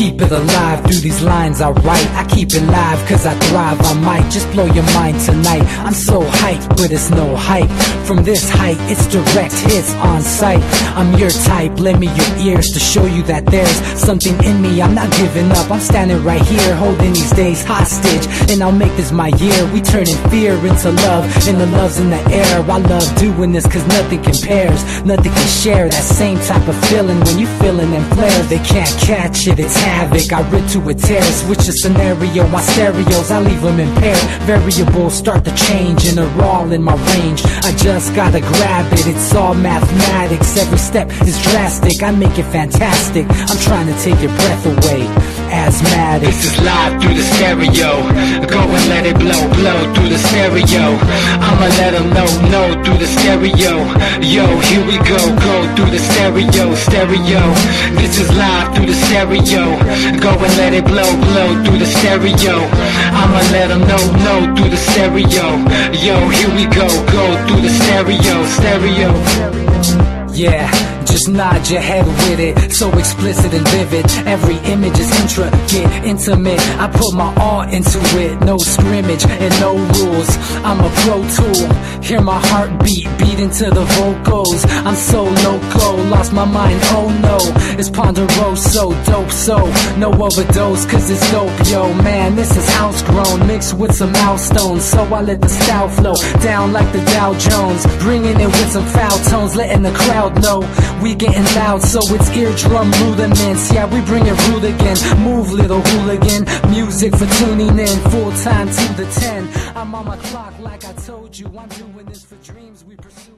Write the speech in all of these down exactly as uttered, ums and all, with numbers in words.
keep it alive through these lines I write. I keep it live cause I thrive. I might just blow your mind tonight. I'm so hyped, but it's no hype. From this height, it's direct hits on sight. I'm your type, lend me your ears to show you that there's something in me. I'm not giving up, I'm standing right here, holding these days hostage. And I'll make this my year. We turning fear into love, and the love's in the air. I love doing this cause nothing compares. Nothing can share that same type of feeling when you feeling them flares. They can't catch it, it's havoc. I rip to a tear, switch the scenario. My stereos, I leave them impaired. Variables start to change and are all in my range. I just gotta grab it, it's all mathematics. Every step is drastic, I make it fantastic. I'm trying to take your breath away. Asthmatic. This is live through the stereo. Go and let it blow, blow through the stereo. I'ma let them know, know through the stereo. Yo, here we go, go through the stereo, stereo. This is live through the stereo. Go and let it blow, blow through the stereo. I'ma let them know, know through the stereo. Yo, here we go, go through the stereo, stereo. Yeah, just nod your head with it, so explicit and vivid. Every image is intricate, intimate. I put my all into it, no scrimmage and no rules. I'm a pro tool, hear my heartbeat, beat into the vocals. I'm so loco, lost my mind, oh no. It's Ponderoso, dope, so no overdose, cause it's dope, yo. Man, this is house grown, mixed with some milestones. So I let the style flow down like the Dow Jones, bringing it with some foul tones, letting the crowd know we getting loud, so it's eardrum rudiments. Yeah, we bring it rude again. Move, little hooligan. Music for tuning in, full time to the ten. I'm on my clock like I told you. I'm doing this for dreams we pursuing.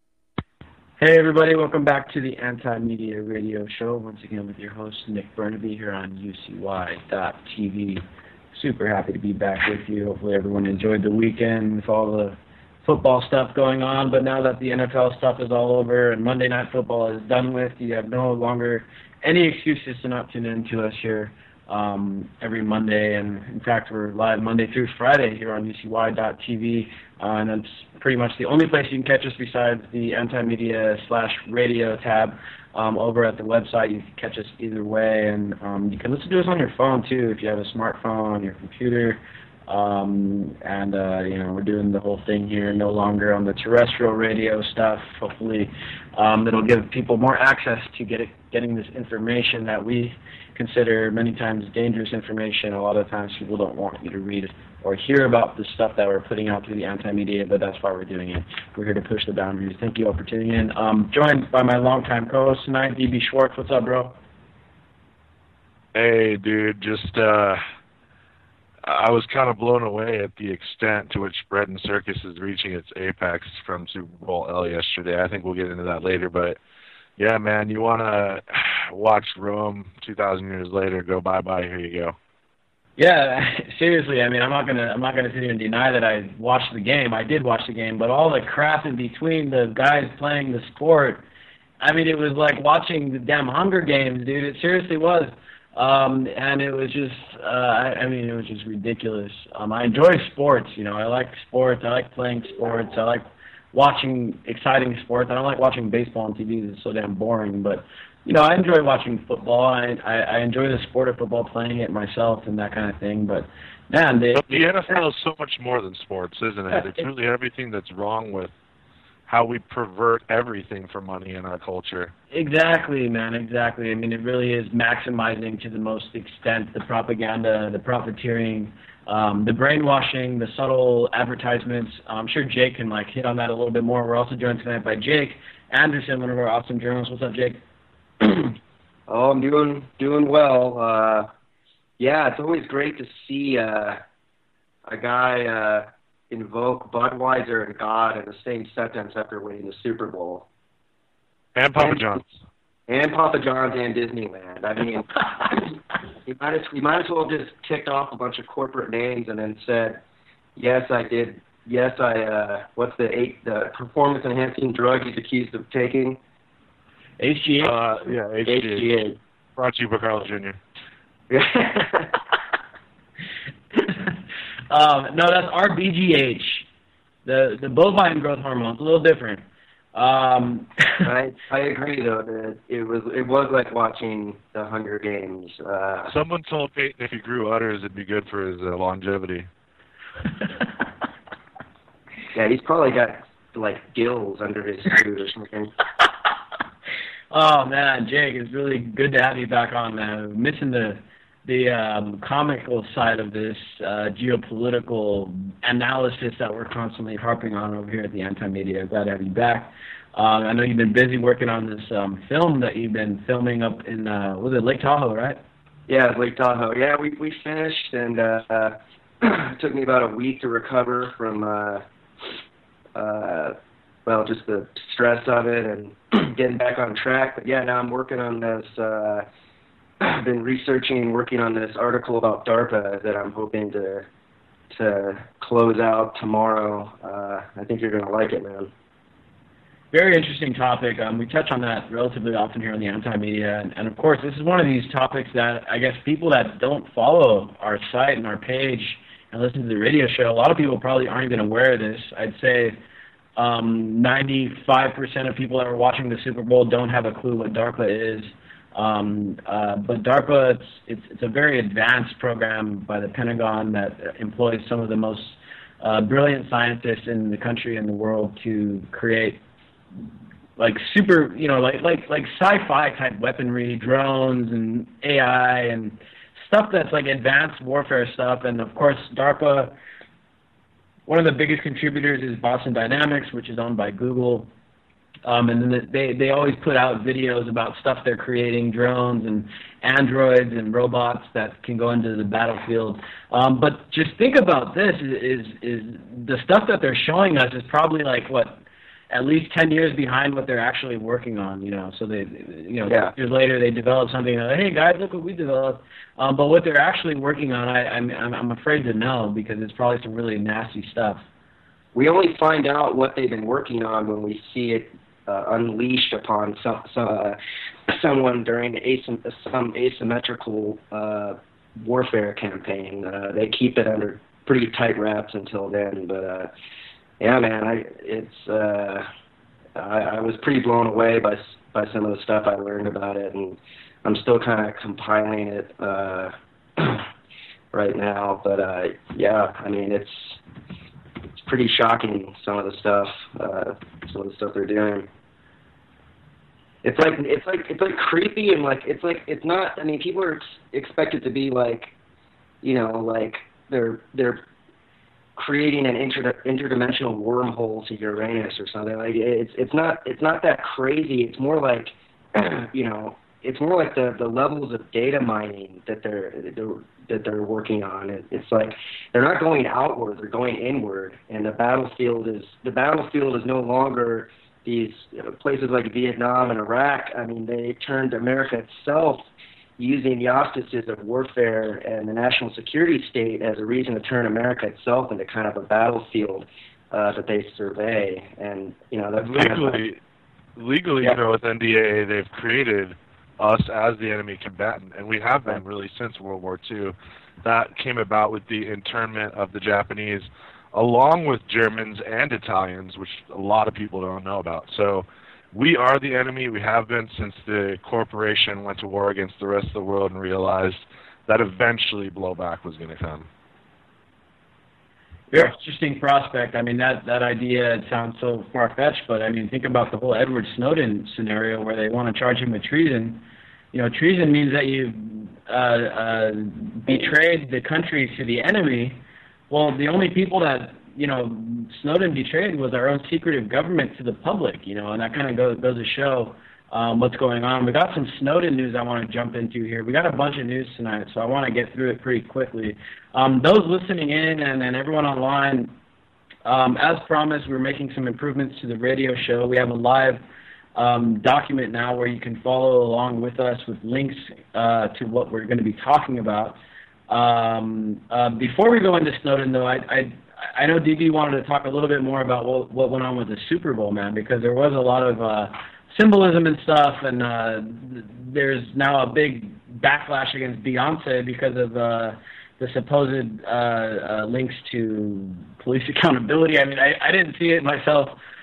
Hey everybody, welcome back to the Anti-Media Radio Show. Once again with your host Nick Burnaby here on U C Y dot T V. Super happy to be back with you. Hopefully everyone enjoyed the weekend with all the football stuff going on, but now that the N F L stuff is all over and Monday Night Football is done with, you have no longer any excuses to not tune in to us here um, every Monday. And in fact, we're live Monday through Friday here on U C Y dot T V, uh, and that's pretty much the only place you can catch us besides the Anti-Media slash radio tab um, over at the website. You can catch us either way, and um, you can listen to us on your phone too if you have a smartphone on your computer. Um, and, uh, you know, we're doing the whole thing here, no longer on the terrestrial radio stuff. Hopefully, um, it'll give people more access to get it, getting this information that we consider many times dangerous information. A lot of times people don't want you to read or hear about the stuff that we're putting out through the Anti-Media, but that's why we're doing it. We're here to push the boundaries. Thank you all for tuning in. Um, joined by my longtime co-host tonight, D B Schwartz. What's up, bro? Hey, dude, just, uh... I was kind of blown away at the extent to which Bread and Circus is reaching its apex from Super Bowl L yesterday. I think we'll get into that later, but yeah, man, you want to watch Rome two thousand years later go bye-bye, here you go. Yeah, seriously, I mean, I'm not going to I'm not gonna sit here and deny that I watched the game. I did watch the game, but all the crap in between the guys playing the sport, I mean, it was like watching the damn Hunger Games, dude. It seriously was. Um, and it was just, uh, I, I mean, it was just ridiculous. Um, I enjoy sports, you know, I like sports, I like playing sports, I like watching exciting sports. I don't like watching baseball on T V, it's so damn boring, but, you know, I enjoy watching football. I, I, I enjoy the sport of football, playing it myself and that kind of thing, but, man, they, but the N F L is so much more than sports, isn't it? It's really everything that's wrong with how we pervert everything for money in our culture. Exactly, man, exactly. I mean, it really is maximizing to the most extent the propaganda, the profiteering, um, the brainwashing, the subtle advertisements. I'm sure Jake can, like, hit on that a little bit more. We're also joined tonight by Jake Anderson, one of our awesome journalists. What's up, Jake? Oh, I'm doing doing well. Uh, yeah, it's always great to see uh, a guy uh, invoke Budweiser and God in the same sentence after winning the Super Bowl. And Papa John's. And Papa John's and Disneyland. I mean, you might as you might as well just ticked off a bunch of corporate names and then said, "Yes, I did. Yes, I. Uh, what's the eight the performance enhancing drug he's accused of taking?" H G H. Uh, yeah, H G H. H G H. Brought to you by Carl Junior um, no, that's R B G H. The the bovine growth hormone. It's a little different. Um, I I agree though that it was it was like watching the Hunger Games. Uh, Someone told Peyton if he grew udders, it'd be good for his uh, longevity. yeah, he's probably got like gills under his suit or something. Oh man, Jake, it's really good to have you back on. Uh, missing the the um, comical side of this uh, geopolitical analysis that we're constantly harping on over here at the Anti-Media. Glad to have you back. Um, I know you've been busy working on this um, film that you've been filming up in, uh, was it Lake Tahoe, right? Yeah, Lake Tahoe. Yeah, we we finished, and uh, uh, it took me about a week to recover from, uh, uh, well, just the stress of it and getting back on track. But yeah, now I'm working on this. Uh, I've been researching and working on this article about DARPA that I'm hoping to to close out tomorrow. Uh, I think you're going to like it, man. Very interesting topic. Um, we touch on that relatively often here on the Anti-Media. And, and, of course, this is one of these topics that I guess people that don't follow our site and our page and listen to the radio show, a lot of people probably aren't even aware of this. I'd say um, ninety-five percent of people that are watching the Super Bowl don't have a clue what DARPA is. Um, uh, but DARPA, it's, it's, it's a very advanced program by the Pentagon that employs some of the most uh, brilliant scientists in the country and the world to create like super, you know, like like like sci-fi type weaponry, drones and A I and stuff that's like advanced warfare stuff. And of course, DARPA, one of the biggest contributors is Boston Dynamics, which is owned by Google. Um, and then they, they always put out videos about stuff they're creating, drones and androids and robots that can go into the battlefield. Um, but just think about this, is, is is the stuff that they're showing us is probably like, what, at least ten years behind what they're actually working on, you know. So they, you know, yeah. years later they develop something, like, hey guys, look what we developed. Um, but what they're actually working on, I, I'm, I'm afraid to know, because it's probably some really nasty stuff. We only find out what they've been working on when we see it uh, unleashed upon some, some, uh, someone during asymm- some asymmetrical uh, warfare campaign. Uh, they keep it under pretty tight wraps until then, but uh, yeah, man, I it's uh, I, I was pretty blown away by by some of the stuff I learned about it, and I'm still kind of compiling it uh, right now. But uh, yeah, I mean, it's it's pretty shocking, some of the stuff, uh, some of the stuff they're doing. It's like it's like it's like creepy, and like it's like it's not. I mean, people are ex- expected to be like, you know, like they're they're creating an inter- interdimensional wormhole to Uranus or something. Like it's it's not it's not that crazy. It's more like, you know, it's more like the, the levels of data mining that they're, they're that they're working on. It, it's like they're not going outward; they're going inward. And the battlefield is the battlefield is no longer these you know, places like Vietnam and Iraq. I mean, they turned America itself, using the auspices of warfare and the national security state as a reason to turn America itself into kind of a battlefield uh, that they survey. And, you know, that's legally, kind of like, legally, yeah. you know, with N D A A, they've created us as the enemy combatant, and we have been really since World War Two. That came about with the internment of the Japanese, along with Germans and Italians, which a lot of people don't know about. So we are the enemy. We have been since the corporation went to war against the rest of the world and realized that eventually blowback was going to come. Very interesting prospect. I mean, that, that idea, it sounds so far-fetched, but I mean, think about the whole Edward Snowden scenario where they want to charge him with treason. You know, treason means that you've uh, uh, betrayed the country to the enemy. Well, the only people that, you know, Snowden betrayed was our own secretive government to the public, you know, and that kind of goes, goes to show um, what's going on. We got some Snowden news I want to jump into here. We got a bunch of news tonight, so I want to get through it pretty quickly. Um, those listening in and, and everyone online, um, as promised, we're making some improvements to the radio show. We have a live um, document now where you can follow along with us with links uh, to what we're going to be talking about. Um, uh, before we go into Snowden, though, I, I I know D B wanted to talk a little bit more about what, what went on with the Super Bowl, man, because there was a lot of uh, symbolism and stuff, and uh, there's now a big backlash against Beyonce because of uh, the supposed uh, uh, links to police accountability. I mean, I, I didn't see it myself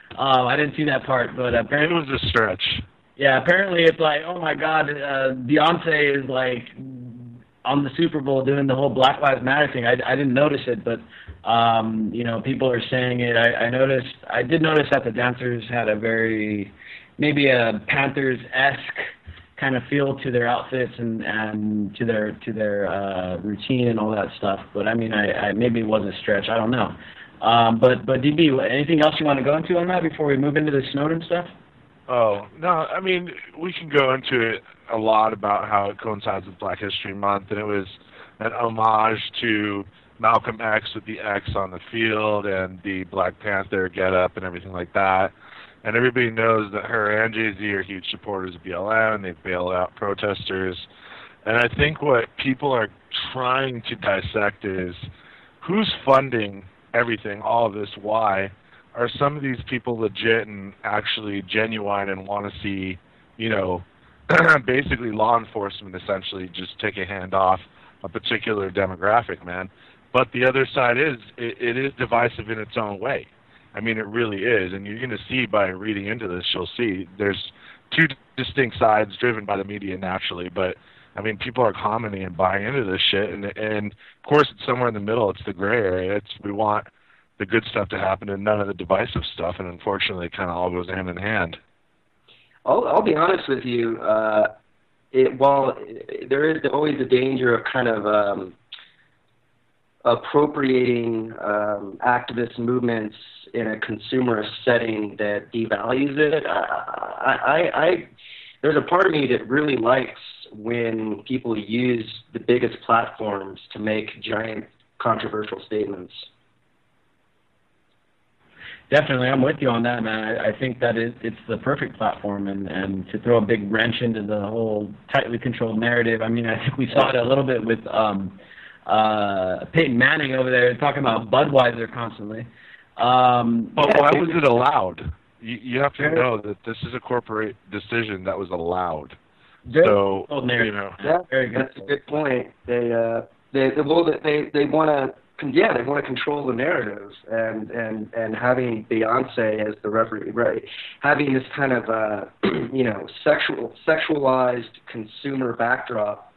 Um, I didn't see that part, but apparently it was a stretch. Yeah, apparently it's like, oh my God, uh, Beyonce is like on the Super Bowl doing the whole Black Lives Matter thing. I, I didn't notice it, but um, you know, people are saying it. I, I noticed. I did notice that the dancers had a very, maybe a Panthers-esque kind of feel to their outfits and, and to their to their uh, routine and all that stuff. But I mean, I, I maybe it was a stretch. I don't know. Um, but but D B, anything else you want to go into on that before we move into the Snowden stuff? Oh, no, I mean, we can go into it a lot about how it coincides with Black History Month, and it was an homage to Malcolm X with the X on the field and the Black Panther getup and everything like that. And everybody knows that her and Jay-Z are huge supporters of B L M, and they bail out protesters. And I think what people are trying to dissect is who's funding everything, all of this, why? Are some of these people legit and actually genuine and want to see, you know, basically law enforcement essentially just take a hand off a particular demographic, man? But the other side is, it, it is divisive in its own way. I mean, it really is. And you're going to see by reading into this, you'll see there's two distinct sides driven by the media naturally. But, I mean, people are commenting and buying into this shit. And, and of course, it's somewhere in the middle. It's the gray area. It's we want the good stuff to happen and none of the divisive stuff, and unfortunately it kind of all goes hand in hand. I'll, I'll be honest with you, uh, it, while there is always the danger of kind of um, appropriating um, activist movements in a consumerist setting that devalues it, I, I, I, there's a part of me that really likes when people use the biggest platforms to make giant controversial statements. Definitely, I'm with you on that, man. I, I think that it, it's the perfect platform, and, and to throw a big wrench into the whole tightly controlled narrative. I mean, I think we saw it a little bit with um, uh, Peyton Manning over there talking about Budweiser constantly. Um, well, yeah, why was it allowed? You, you have to know that this is a corporate decision that was allowed. So, you know. Yeah, that's a good point. They, uh, they, they, well, they, they want to. Yeah, they want to control the narrative, and, and, and having Beyonce as the referee, right? Having this kind of uh, you know sexual sexualized consumer backdrop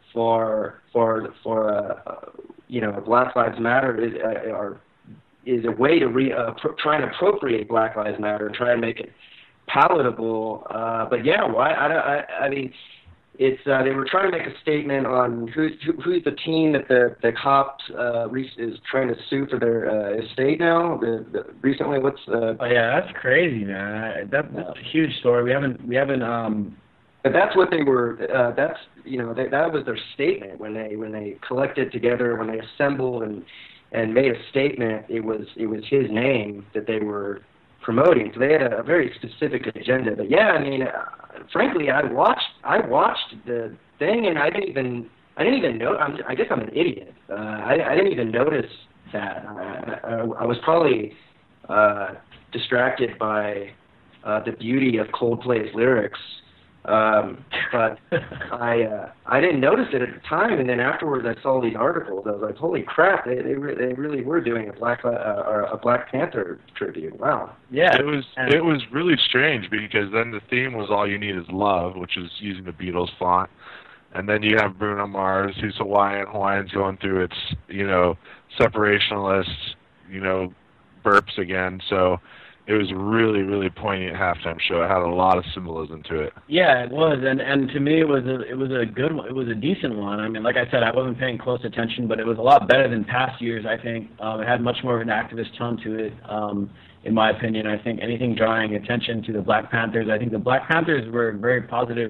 for for for uh, uh, you know Black Lives Matter is uh, are, is a way to re, uh, pr- try and appropriate Black Lives Matter and try and make it palatable. Uh, but yeah, why? I, I I mean. It's uh, they were trying to make a statement on who's who, who's the team that the the cops uh, re- is trying to sue for their uh, estate now. The, the, recently, what's uh, oh yeah, that's crazy, man. That, that's a huge story. We haven't we haven't um. But that's what they were. Uh, that's you know they, that was their statement when they when they collected together, when they assembled and and made a statement. It was it was his name that they were promoting. So they had a, a very specific agenda. But yeah, I mean, uh, frankly, I watched I watched the thing and I didn't even I didn't even know. I'm, I guess I'm an idiot. Uh, I, I didn't even notice that. I, I, I was probably uh, distracted by uh, the beauty of Coldplay's lyrics. Um, but I uh, I didn't notice it at the time, and then afterwards I saw these articles. I was like, "Holy crap! They they, re- they really were doing a Black uh, or a Black Panther tribute." Wow. Yeah, it was it was really strange because then the theme was "All You Need Is Love," which is using the Beatles font, and then you have Bruno Mars, who's Hawaiian. Hawaiian's going through its you know separationalist you know burps again. So. It was really, really poignant halftime show. It had a lot of symbolism to it. Yeah, it was, and and to me, it was a it was a good one. It was a decent one. I mean, like I said, I wasn't paying close attention, but it was a lot better than past years. I think um, it had much more of an activist tone to it, um, in my opinion. I think anything drawing attention to the Black Panthers. I think the Black Panthers were a very positive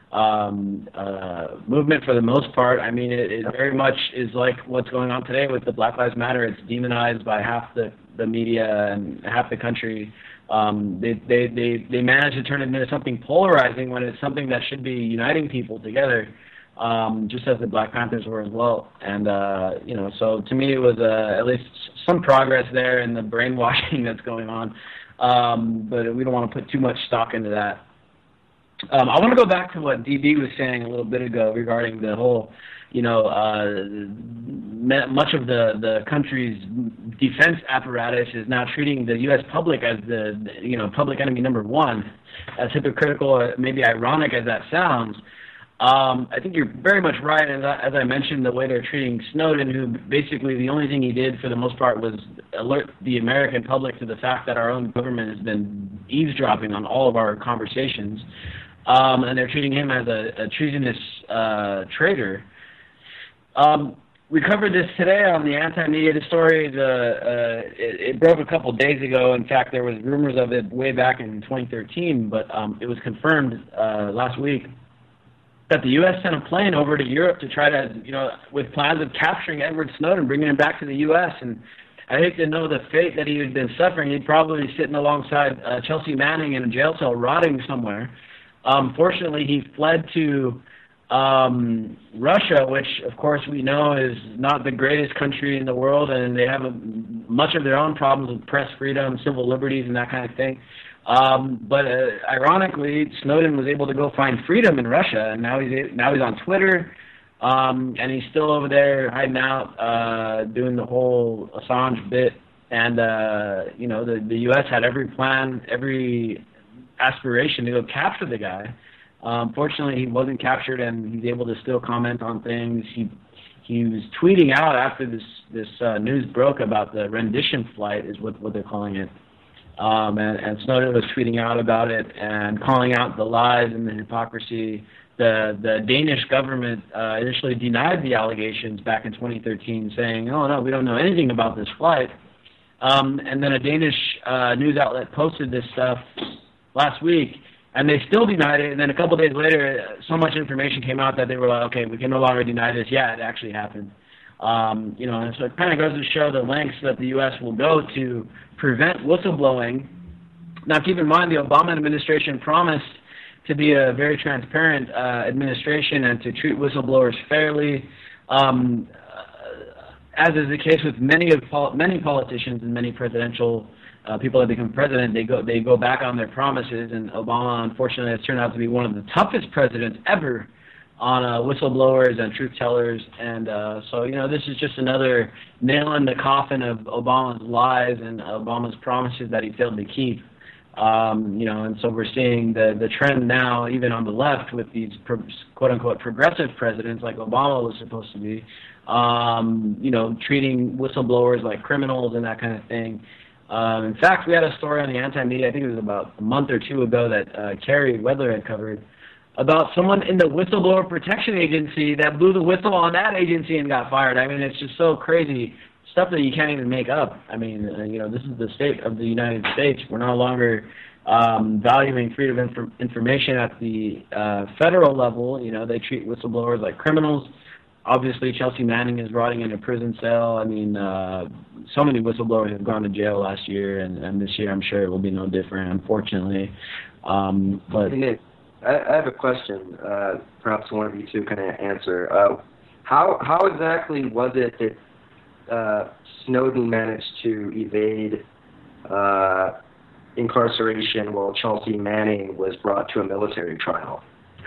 um, uh, movement for the most part. I mean, it, it very much is like what's going on today with the Black Lives Matter. It's demonized by half the the media and half the country. Um, they, they, they, they manage to turn it into something polarizing when it's something that should be uniting people together, um, just as the Black Panthers were as well. And, uh, you know, so to me it was uh, at least some progress there in the brainwashing that's going on. Um, but we don't want to put too much stock into that. Um, I want to go back to what D B was saying a little bit ago regarding the whole, you know, uh, much of the, the country's defense apparatus is now treating the U S public as the, you know, public enemy number one. As hypocritical, maybe ironic as that sounds, um, I think you're very much right. As I, as I mentioned, the way they're treating Snowden, who basically the only thing he did for the most part was alert the American public to the fact that our own government has been eavesdropping on all of our conversations. Um, and they're treating him as a, a treasonous uh, traitor. Um, we covered this today on the Anti-Media story. The, uh, it, it broke a couple days ago. In fact, there was rumors of it way back in twenty thirteen, but um, it was confirmed uh, last week that the U S sent a plane over to Europe to try to, you know, with plans of capturing Edward Snowden, bringing him back to the U S And I hate to know the fate that he had been suffering. He'd probably be sitting alongside uh, Chelsea Manning in a jail cell, rotting somewhere. Um, fortunately, he fled to um, Russia, which, of course, we know is not the greatest country in the world, and they have a, much of their own problems with press freedom, civil liberties, and that kind of thing. Um, but uh, ironically, Snowden was able to go find freedom in Russia, and now he's now he's on Twitter, um, and he's still over there hiding out, uh, doing the whole Assange bit. And uh, you know, the the U S had every plan, every aspiration to go capture the guy. Um, fortunately, he wasn't captured, and he's able to still comment on things. He he was tweeting out after this this uh, news broke about the rendition flight, is what what they're calling it. Um, and, and Snowden was tweeting out about it and calling out the lies and the hypocrisy. The the Danish government uh, initially denied the allegations back in twenty thirteen, saying, "Oh no, we don't know anything about this flight." Um, and then a Danish uh, news outlet posted this stuff last week, and they still denied it. And then a couple of days later, so much information came out that they were like, "Okay, we can no longer deny this." Yeah, it actually happened. Um, you know, and so it kind of goes to show the lengths that the U S will go to prevent whistleblowing. Now, keep in mind, the Obama administration promised to be a very transparent uh, administration and to treat whistleblowers fairly. Um, uh, as is the case with many of pol many politicians and many presidential uh, people that become president, they go they go back on their promises. And Obama, unfortunately, has turned out to be one of the toughest presidents ever on uh, whistleblowers and truth tellers. And uh, so, you know, this is just another nail in the coffin of Obama's lies and Obama's promises that he failed to keep. Um, you know, and so we're seeing the, the trend now, even on the left, with these pro quote-unquote progressive presidents like Obama was supposed to be, um, you know, treating whistleblowers like criminals and that kind of thing. Um, in fact, we had a story on the Anti-Media, I think it was about a month or two ago, that uh, Carrie Wedler had covered, about someone in the Whistleblower Protection Agency that blew the whistle on that agency and got fired. I mean, it's just so crazy, stuff that you can't even make up. I mean, uh, you know, this is the state of the United States. We're no longer um, valuing freedom of inf information at the uh, federal level. You know, they treat whistleblowers like criminals. Obviously, Chelsea Manning is rotting in a prison cell. I mean, uh, so many whistleblowers have gone to jail last year, and, and this year I'm sure it will be no different, unfortunately. Um, but I have a question, uh, perhaps one of you two can answer. Uh, how, how exactly was it that uh, Snowden managed to evade uh, incarceration while Chelsea Manning was brought to a military trial?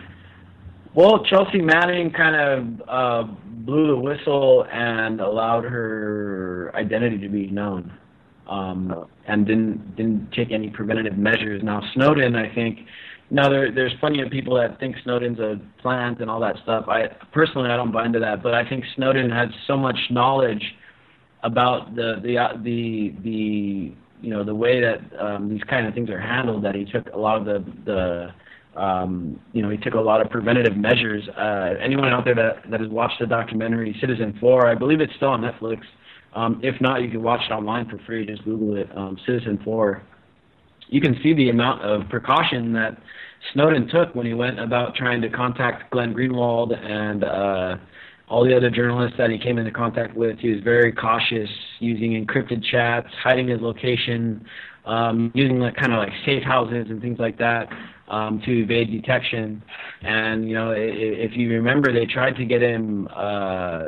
Well, Chelsea Manning kind of uh, blew the whistle and allowed her identity to be known, um, and didn't, didn't take any preventative measures. Now, Snowden, I think, Now, there, there's plenty of people that think Snowden's a plant and all that stuff. I personally, I don't buy into that, but I think Snowden had so much knowledge about the the uh, the the you know the way that um, these kind of things are handled that he took a lot of the the um, you know he took a lot of preventative measures. Uh, anyone out there that that has watched the documentary Citizen Four, I believe it's still on Netflix. Um, if not, you can watch it online for free. Just Google it, um, Citizen Four. You can see the amount of precaution that Snowden took when he went about trying to contact Glenn Greenwald and uh, all the other journalists that he came into contact with. He was very cautious, using encrypted chats, hiding his location, um, using like kind of like safe houses and things like that um, to evade detection. And you know, if, if you remember, they tried to get him. Uh,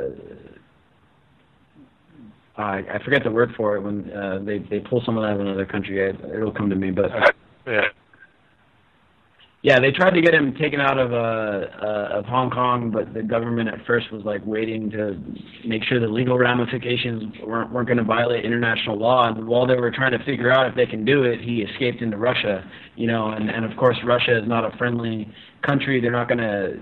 I, I forget the word for it when uh, they they pull someone out of another country. I, it'll come to me, but yeah. Yeah, they tried to get him taken out of uh, uh, of Hong Kong, but the government at first was like waiting to make sure the legal ramifications weren't weren't going to violate international law. And while they were trying to figure out if they can do it, he escaped into Russia. You know, and and of course Russia is not a friendly country. They're not going to.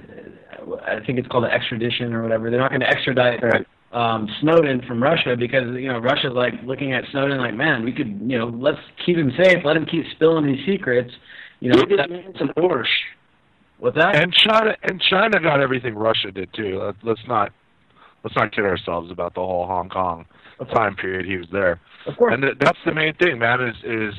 I think it's called an extradition or whatever. They're not going to extradite Right. um, Snowden from Russia because you know Russia's like looking at Snowden like, man, we could you know let's keep him safe, let him keep spilling these secrets. You know, Give this that, man some Porsche. what's that? And China and China got everything Russia did too. Let, let's not let's not kid ourselves about the whole Hong Kong time period he was there. Of course. And th- that's the main thing, man. Is is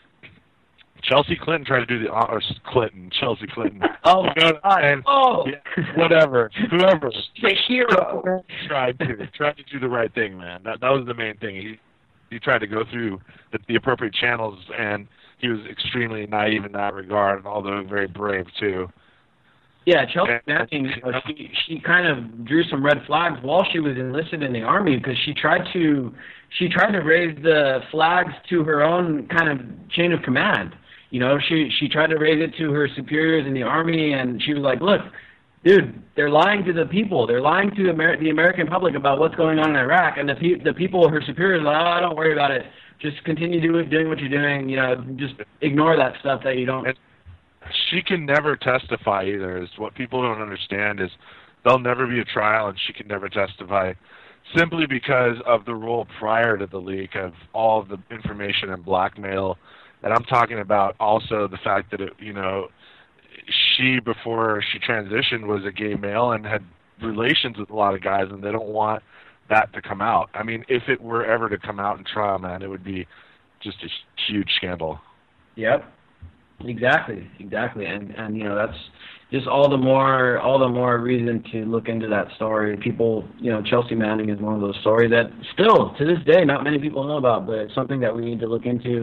Chelsea Clinton tried to do the or Clinton Chelsea Clinton. Oh, You know what I'm saying? oh, Yeah, whatever, whoever The hero. tried to tried to do the right thing, man. That that was the main thing. He he tried to go through the, the appropriate channels, and he was extremely naive in that regard, and although very brave too. yeah. Chelsea Manning, you know, she she kind of drew some red flags while she was enlisted in the army because she tried to she tried to raise the flags to her own kind of chain of command. You know, she she tried to raise it to her superiors in the army, and she was like, "Look, dude, they're lying to the people. They're lying to Amer- the American public about what's going on in Iraq." And the pe- the people, her superiors, are like, "Oh, don't worry about it. Just continue doing doing what you're doing. You know, just ignore that stuff that you don't." And she can never testify either. Is what people don't understand is there'll never be a trial, and she can never testify, simply because of the rule prior to the leak of all of the information and blackmail. And I'm talking about also the fact that, it, you know, she, before she transitioned, was a gay male and had relations with a lot of guys, and they don't want that to come out. I mean, if it were ever to come out in trial, man, it would be just a huge scandal. Yep. Exactly. Exactly. And and you know that's just all the more all the more reason to look into that story. People, you know, Chelsea Manning is one of those stories that still to this day not many people know about, but it's something that we need to look into.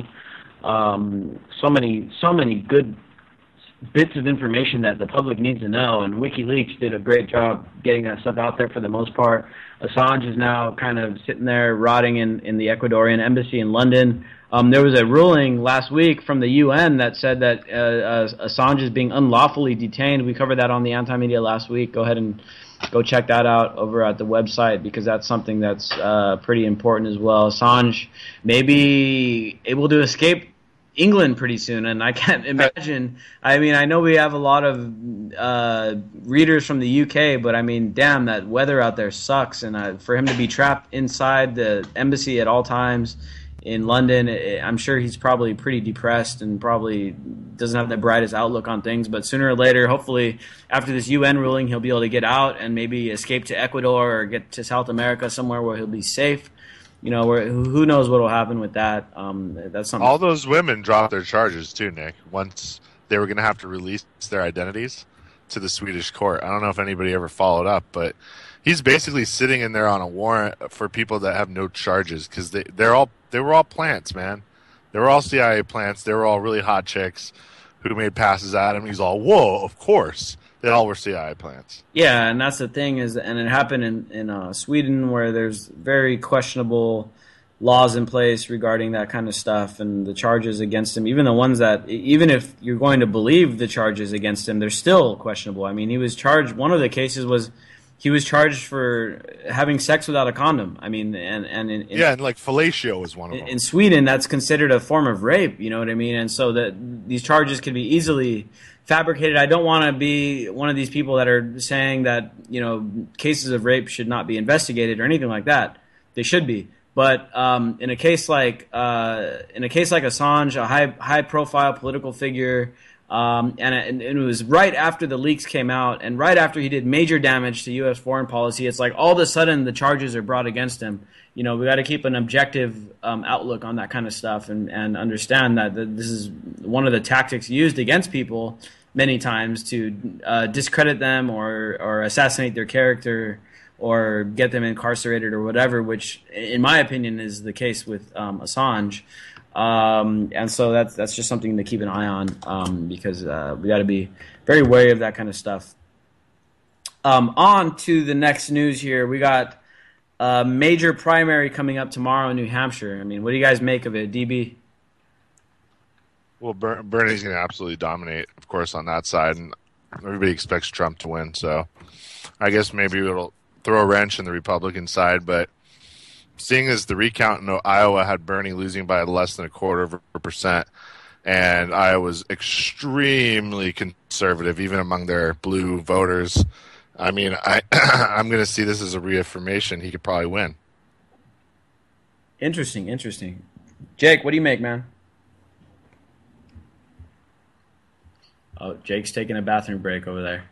Um, so many so many good bits of information that the public needs to know, and WikiLeaks did a great job getting that stuff out there for the most part. Assange is now kind of sitting there rotting in, in the Ecuadorian embassy in London. Um, there was a ruling last week from the U N that said that uh, uh, Assange is being unlawfully detained. We covered that on the Anti-Media last week. Go ahead and go check that out over at the website because that's something that's uh, pretty important as well. Assange may be able to escape England pretty soon, and I can't imagine. I mean, I know we have a lot of uh, readers from the U K, but I mean, damn, that weather out there sucks, and uh, for him to be trapped inside the embassy at all times in London, it, I'm sure he's probably pretty depressed and probably doesn't have the brightest outlook on things. But sooner or later, hopefully, after this U N ruling, he'll be able to get out and maybe escape to Ecuador or get to South America somewhere where he'll be safe. You know, where, who knows what will happen with that. Um, that's something. All those women dropped their charges too, Nick, once they were going to have to release their identities to the Swedish court. I don't know if anybody ever followed up, but he's basically sitting in there on a warrant for people that have no charges because they, they're all they were all plants, man. They were all C I A plants. They were all really hot chicks who made passes at him. He's all, whoa, of course. They all were C I A plants. Yeah, and that's the thing is, and it happened in in uh, Sweden where there's very questionable laws in place regarding that kind of stuff, and the charges against him, even the ones that, even if you're going to believe the charges against him, they're still questionable. I mean, he was charged. One of the cases was he was charged for having sex without a condom. I mean, and and in, in, yeah, and like fellatio was one of them. In Sweden, that's considered a form of rape. You know what I mean? And so that these charges can be easily fabricated. I don't want to be one of these people that are saying that, you know, cases of rape should not be investigated or anything like that. They should be. But um, in a case like uh, in a case like Assange, a high high profile political figure, um, and, and it was right after the leaks came out, and right after he did major damage to U S foreign policy, it's like all of a sudden the charges are brought against him. You know, we got to keep an objective um, outlook on that kind of stuff, and, and understand that this is one of the tactics used against people many times to uh, discredit them or or assassinate their character or get them incarcerated or whatever, which, in my opinion, is the case with um, Assange. Um, and so that's that's just something to keep an eye on um, because uh, we got to be very wary of that kind of stuff. Um, on to the next news here. We got a major primary coming up tomorrow in New Hampshire. I mean, what do you guys make of it, D B? Well, Ber- Bernie's going to absolutely dominate, of course, on that side, and everybody expects Trump to win. So I guess maybe it'll throw a wrench in the Republican side. But seeing as the recount in Iowa had Bernie losing by less than a quarter of a percent, and Iowa's extremely conservative, even among their blue voters, I mean, I, I'm going to see this as a reaffirmation. He could probably win. Interesting, interesting. Jake, what do you make, man? Oh, Jake's taking a bathroom break over there.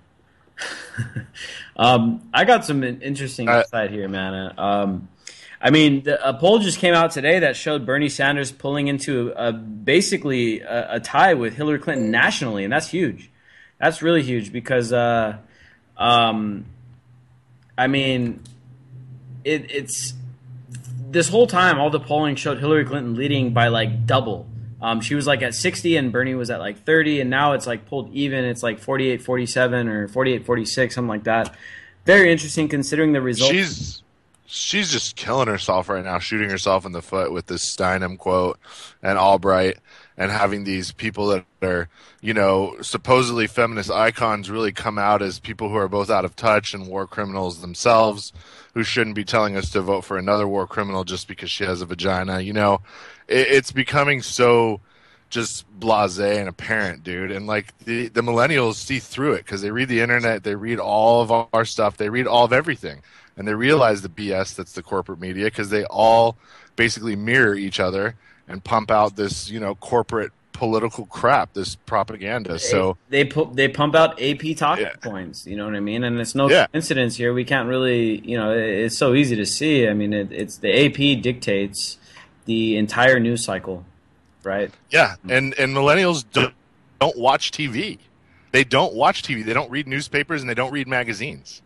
um, I got some interesting uh, insight here, man. Um, I mean, the, a poll just came out today that showed Bernie Sanders pulling into a, basically a, a tie with Hillary Clinton nationally, and that's huge. That's really huge because, uh, um, I mean, it, it's this whole time, all the polling showed Hillary Clinton leading by like double. Um, she was like at sixty and Bernie was at like thirty, and now it's like pulled even. It's like forty-eight forty-seven or forty-eight forty-six, something like that. Very interesting considering the results. She's she's just killing herself right now, shooting herself in the foot with this Steinem quote and Albright, and having these people that are, you know, supposedly feminist icons really come out as people who are both out of touch and war criminals themselves, who shouldn't be telling us to vote for another war criminal just because she has a vagina. You know, it, it's becoming so just blasé and apparent, dude. And like the, the millennials see through it because they read the internet, they read all of our stuff, they read all of everything, and they realize the B S that's the corporate media because they all basically mirror each other and pump out this, you know, corporate political crap, this propaganda. So they pu- they pump out A P talking yeah. points, you know what I mean? And it's no yeah. coincidence here. We can't really, you know, it's so easy to see. I mean, it, it's the A P dictates the entire news cycle, right? Yeah, and and millennials don't, don't watch T V. They don't watch T V. They don't read newspapers, and they don't read magazines.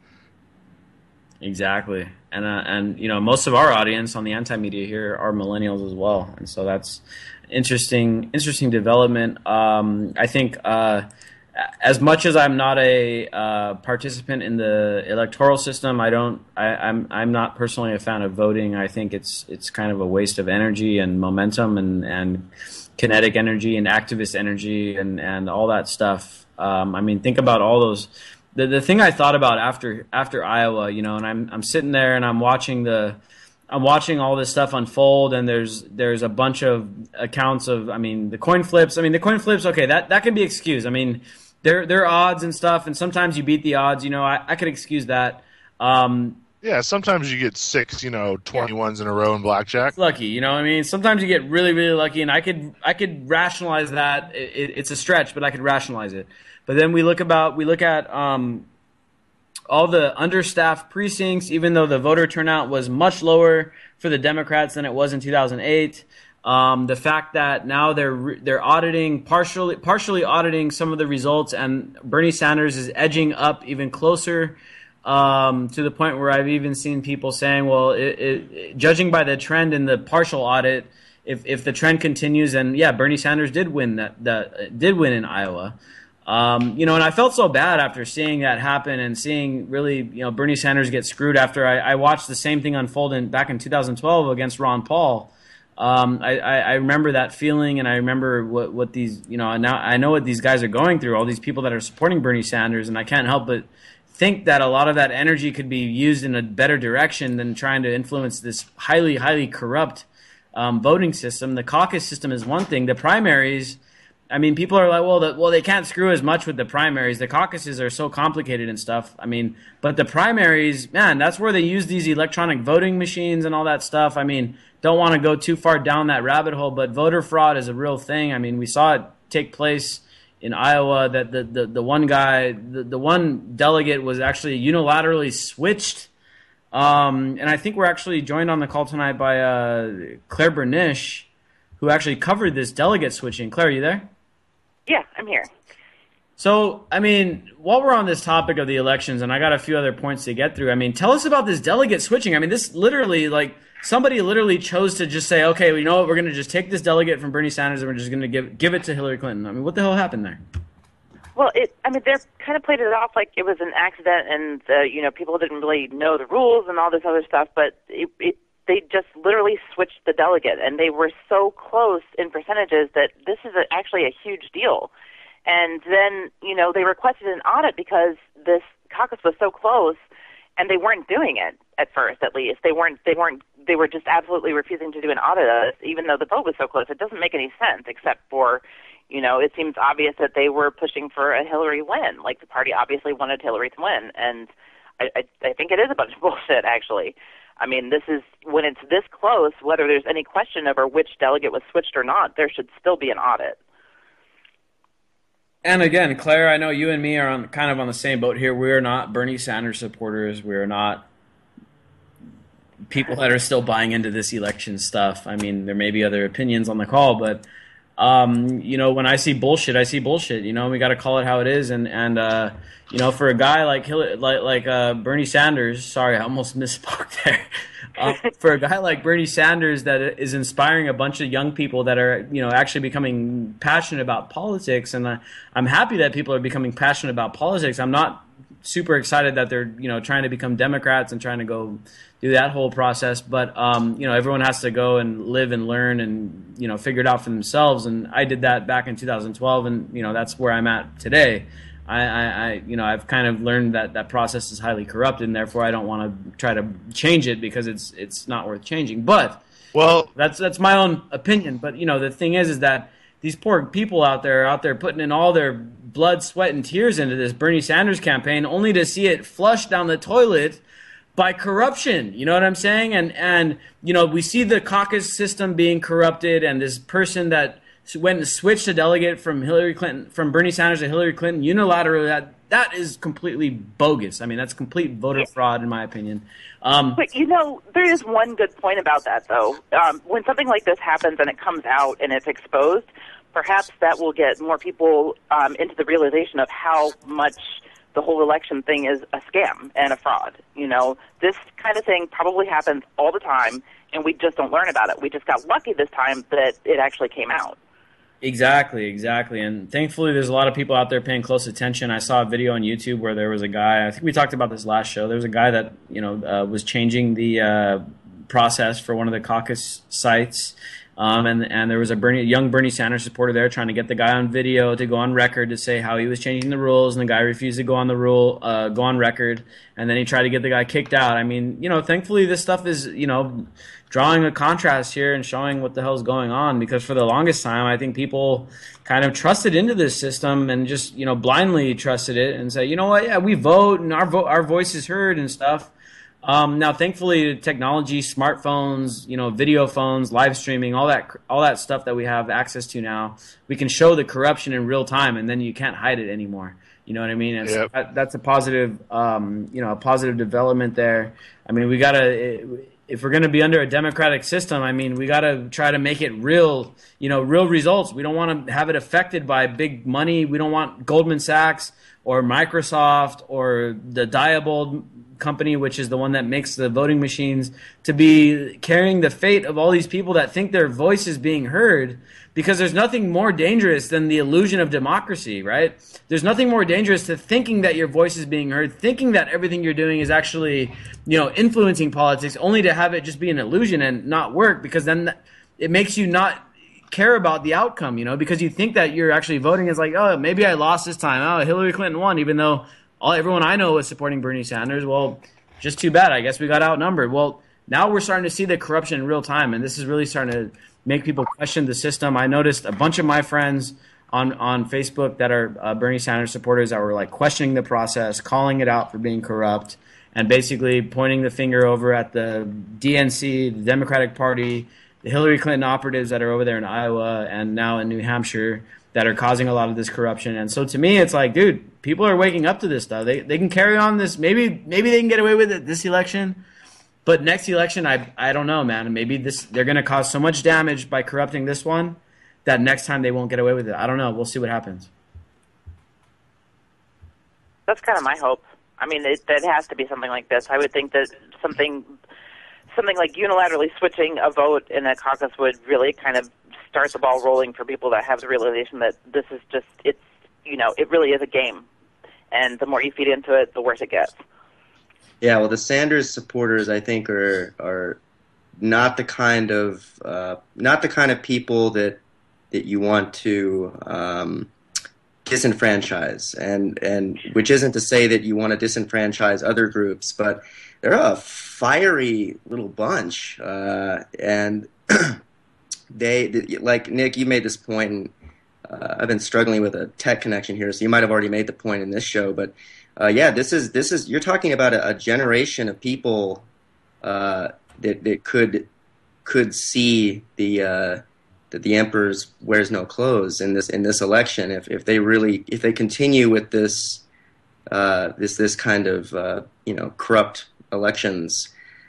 Exactly. And, uh, and you know, most of our audience on the anti-media here are millennials as well. And so that's interesting, interesting development. Um, I think uh, as much as I'm not a uh, participant in the electoral system, I don't, I, I'm, I'm not personally a fan of voting. I think it's, it's kind of a waste of energy and momentum and, and kinetic energy and activist energy and, and all that stuff. Um, I mean, think about all those. The the thing I thought about after after Iowa, you know, and I'm I'm sitting there and I'm watching the I'm watching all this stuff unfold, and there's there's a bunch of accounts of, I mean, the coin flips. I mean, the coin flips, okay, that, that can be excused. I mean, there there are odds and stuff, and sometimes you beat the odds. You know, I, I could excuse that. Um, yeah, sometimes you get six, you know, twenty-ones in a row in blackjack. Lucky, you know what I mean? Sometimes you get really, really lucky, and I could I could rationalize that. It, it, it's a stretch, but I could rationalize it. But then we look about we look at um, all the understaffed precincts, even though the voter turnout was much lower for the Democrats than it was in two thousand eight. Um, the fact that now they're they're auditing partially partially auditing some of the results, and Bernie Sanders is edging up even closer um, to the point where I've even seen people saying, well, it, it, judging by the trend in the partial audit, if if the trend continues, and yeah, Bernie Sanders did win that that did win in Iowa. Um, you know, and I felt so bad after seeing that happen and seeing really, you know, Bernie Sanders get screwed after I, I watched the same thing unfold in, back in two thousand twelve against Ron Paul. Um, I, I, I remember that feeling, and I remember what, what these, you know, now I know what these guys are going through, all these people that are supporting Bernie Sanders, and I can't help but think that a lot of that energy could be used in a better direction than trying to influence this highly, highly corrupt um, voting system. The caucus system is one thing. The primaries, I mean, people are like, well, the, well, they can't screw as much with the primaries. The caucuses are so complicated and stuff. I mean, but the primaries, man, that's where they use these electronic voting machines and all that stuff. I mean, don't want to go too far down that rabbit hole, but voter fraud is a real thing. I mean, we saw it take place in Iowa that the, the, the one guy, the, the one delegate was actually unilaterally switched. Um, and I think we're actually joined on the call tonight by uh, Claire Bernish, who actually covered this delegate switching. Claire, are you there? Yeah, I'm here. So, I mean, while we're on this topic of the elections, and I got a few other points to get through, I mean, tell us about this delegate switching. I mean, this literally, like, somebody literally chose to just say, okay, well, you know what, we're going to just take this delegate from Bernie Sanders and we're just going to give give it to Hillary Clinton. I mean, what the hell happened there? Well, it, I mean, they kind of played it off like it was an accident and, uh, you know, people didn't really know the rules and all this other stuff, but it, it they just literally switched the delegate, and they were so close in percentages that this is a, actually a huge deal. And then, you know, they requested an audit because this caucus was so close, and they weren't doing it at first. At least they weren't. They weren't. They were just absolutely refusing to do an audit of it, even though the vote was so close. It doesn't make any sense, except for, you know, it seems obvious that they were pushing for a Hillary win. Like, the party obviously wanted Hillary to win, and I, I, I think it is a bunch of bullshit, actually. I mean, this is, when it's this close, whether there's any question over which delegate was switched or not, there should still be an audit. And again, Claire, I know you and me are on kind of on the same boat here. We are not Bernie Sanders supporters. We are not people that are still buying into this election stuff. I mean, there may be other opinions on the call, but um, you know, when I see bullshit, I see bullshit. You know, we got to call it how it is. And and uh, you know, for a guy like Hillary, like like uh, Bernie Sanders, sorry, I almost misspoke there. Uh, for a guy like Bernie Sanders that is inspiring a bunch of young people that are, you know, actually becoming passionate about politics, and I, I'm happy that people are becoming passionate about politics. I'm not super excited that they're, you know, trying to become Democrats and trying to go do that whole process. But, um, you know, everyone has to go and live and learn and, you know, figure it out for themselves. And I did that back in two thousand twelve, and, you know, that's where I'm at today. I, I, I, you know, I've kind of learned that that process is highly corrupted, and therefore I don't want to try to change it because it's it's not worth changing. But well, that's that's my own opinion. But you know, the thing is, is that these poor people out there, out there putting in all their blood, sweat, and tears into this Bernie Sanders campaign, only to see it flushed down the toilet by corruption. You know what I'm saying? And and you know, we see the caucus system being corrupted, and this person that went and switched a delegate from Hillary Clinton, from Bernie Sanders to Hillary Clinton unilaterally, that that is completely bogus. I mean, that's complete voter fraud, in my opinion. Um, but, you know, there is one good point about that, though. Um, when something like this happens and it comes out and it's exposed, perhaps that will get more people um, into the realization of how much the whole election thing is a scam and a fraud. You know, this kind of thing probably happens all the time, and we just don't learn about it. We just got lucky this time that it actually came out. Exactly, exactly. And thankfully, there's a lot of people out there paying close attention. I saw a video on YouTube where there was a guy, I think we talked about this last show, there was a guy that, you know, uh, was changing the uh, process for one of the caucus sites. Um, and, and there was a Bernie, young Bernie Sanders supporter there trying to get the guy on video to go on record to say how he was changing the rules, and the guy refused to go on the rule, uh, go on record, and then he tried to get the guy kicked out. I mean, you know, thankfully this stuff is, you know, drawing a contrast here and showing what the hell's going on, because for the longest time, I think people kind of trusted into this system and just, you know, blindly trusted it and say, you know what, yeah, we vote and our vote, our voice is heard and stuff. Um, now, thankfully, technology, smartphones, you know, video phones, live streaming, all that, all that stuff that we have access to now, we can show the corruption in real time, and then you can't hide it anymore. You know what I mean? It's, yep. that, that's a positive, um, you know, a positive development there. I mean, we gotta, if we're going to be under a democratic system, I mean, we gotta try to make it real, you know, real results. We don't want to have it affected by big money. We don't want Goldman Sachs or Microsoft or the Diebold company, which is the one that makes the voting machines, to be carrying the fate of all these people that think their voice is being heard, because there's nothing more dangerous than the illusion of democracy, right? There's nothing more dangerous to thinking that your voice is being heard, thinking that everything you're doing is actually, you know, influencing politics, only to have it just be an illusion and not work, because then it makes you not care about the outcome, you know, because you think that you're actually voting is like, oh, maybe I lost this time. Oh, Hillary Clinton won, even though all everyone I know was supporting Bernie Sanders. Well, just too bad. I guess we got outnumbered. Well, now we're starting to see the corruption in real time, and this is really starting to make people question the system. I noticed a bunch of my friends on, on Facebook that are uh, Bernie Sanders supporters that were like questioning the process, calling it out for being corrupt, and basically pointing the finger over at the D N C, the Democratic Party, the Hillary Clinton operatives that are over there in Iowa and now in New Hampshire that are causing a lot of this corruption. And so to me, it's like, dude, people are waking up to this stuff. They they can carry on this. Maybe maybe they can get away with it this election, but next election, I I don't know, man. Maybe this they're going to cause so much damage by corrupting this one that next time they won't get away with it. I don't know. We'll see what happens. That's kind of my hope. I mean, it, it has to be something like this. I would think that something something like unilaterally switching a vote in a caucus would really kind of start the ball rolling for people that have the realization that this is just, it's, you know, it really is a game. And the more you feed into it, the worse it gets. Yeah, well, the Sanders supporters, I think, are are not the kind of uh, not the kind of people that that you want to um, disenfranchise, and and which isn't to say that you want to disenfranchise other groups, but they're a fiery little bunch, uh, and they, like Nick, you made this point, and uh, I've been struggling with a tech connection here, so you might have already made the point in this show, but uh, yeah, this is this is you're talking about a, a generation of people uh, that that could could see the uh, that the emperor's wears no clothes in this in this election if if they really if they continue with this uh, this this kind of uh, you know corrupt elections.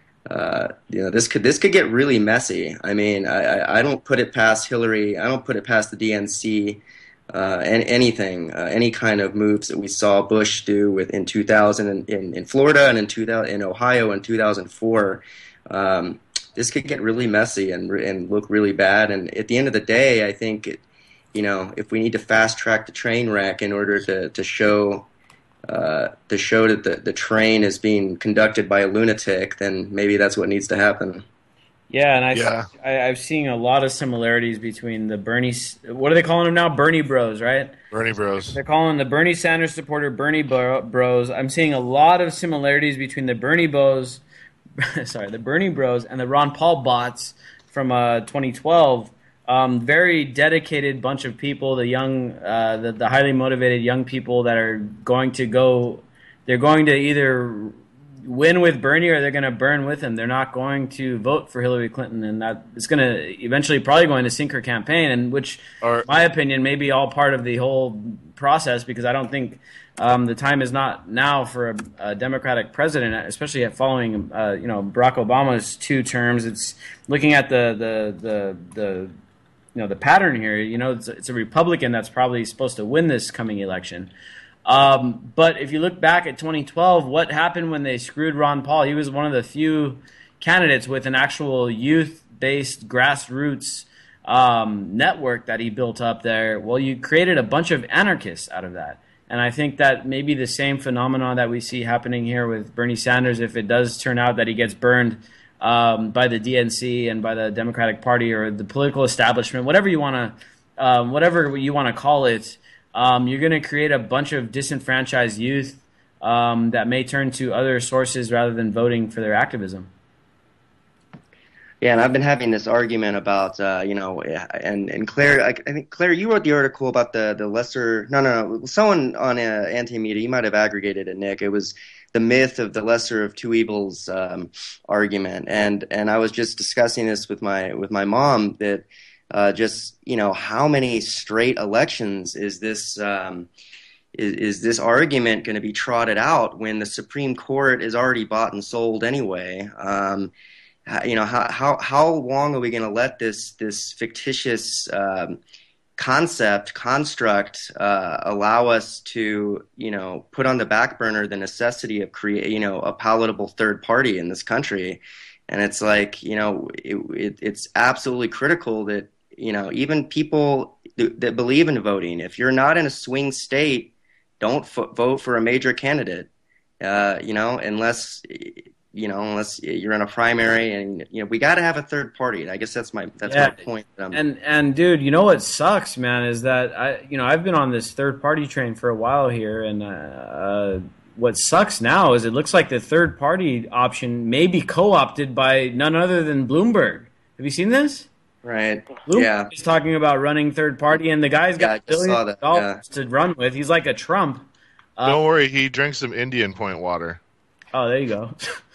Uh, you know, this could this could get really messy. I mean, I, I, I don't put it past Hillary. I don't put it past the D N C. Uh, and anything, uh, any kind of moves that we saw Bush do with in two thousand in, in, in Florida and in two thousand in Ohio in two thousand four. Um, this could get really messy and and look really bad. And at the end of the day, I think, it, you know, if we need to fast track the train wreck in order to to show. Uh, to show that the, the train is being conducted by a lunatic, then maybe that's what needs to happen. Yeah, and I, Yeah. I, I've seen a lot of similarities between the Bernie, what are they calling them now? Bernie Bros, right? Bernie Bros. They're calling the Bernie Sanders supporter Bernie Bro- Bros. I'm seeing a lot of similarities between the Bernie Bros, sorry, the Bernie Bros and the Ron Paul bots from uh, twenty twelve. Um, very dedicated bunch of people, the young, uh, the, the highly motivated young people that are going to go, they're going to either win with Bernie or they're going to burn with him. They're not going to vote for Hillary Clinton, and that it's going to eventually probably going to sink her campaign, and which, Or- in my opinion, may be all part of the whole process, because I don't think um, the time is not now for a, a Democratic president, especially following uh, you know Barack Obama's two terms. It's looking at the the the the you know the pattern here. You know, it's, it's a Republican that's probably supposed to win this coming election. Um, but if you look back at twenty twelve, what happened when they screwed Ron Paul? He was one of the few candidates with an actual youth-based grassroots um, network that he built up there. Well, you created a bunch of anarchists out of that. And I think that maybe the same phenomenon that we see happening here with Bernie Sanders, if it does turn out that he gets burned um, by the D N C and by the Democratic Party or the political establishment, whatever you want to, um, whatever you want to call it, um, you're going to create a bunch of disenfranchised youth um, that may turn to other sources rather than voting for their activism. Yeah, and I've been having this argument about, uh, you know, and, and Claire, I, I think, Claire, you wrote the article about the, the lesser, no, no, no, someone on uh, Anti-Media, you might have aggregated it, Nick. It was the myth of the lesser of two evils um, argument. And and I was just discussing this with my with my mom, that uh, just, you know, how many straight elections is this um, is, is this argument going to be trotted out when the Supreme Court is already bought and sold anyway? Um You know, how how how long are we going to let this this fictitious um, concept construct uh, allow us to, you know, put on the back burner the necessity of create, you know, a palatable third party in this country? And it's like, you know, it, it, it's absolutely critical that, you know, even people th- that believe in voting, if you're not in a swing state, don't f- vote for a major candidate. Uh, you know, unless. You know, unless you're in a primary, and you know, we got to have a third party. I guess that's my that's Yeah. my point. Um, And and dude, you know what sucks, man, is that I you know I've been on this third party train for a while here, and uh, uh, what sucks now is it looks like the third party option may be co-opted by none other than Bloomberg. Have you seen this? right? Bloomberg Yeah. is talking about running third party, and the guy's Yeah, I got just saw billions that, of dollars to run with. He's like a Trump. Uh, Don't worry, he drinks some Indian Point water. Oh, there you go.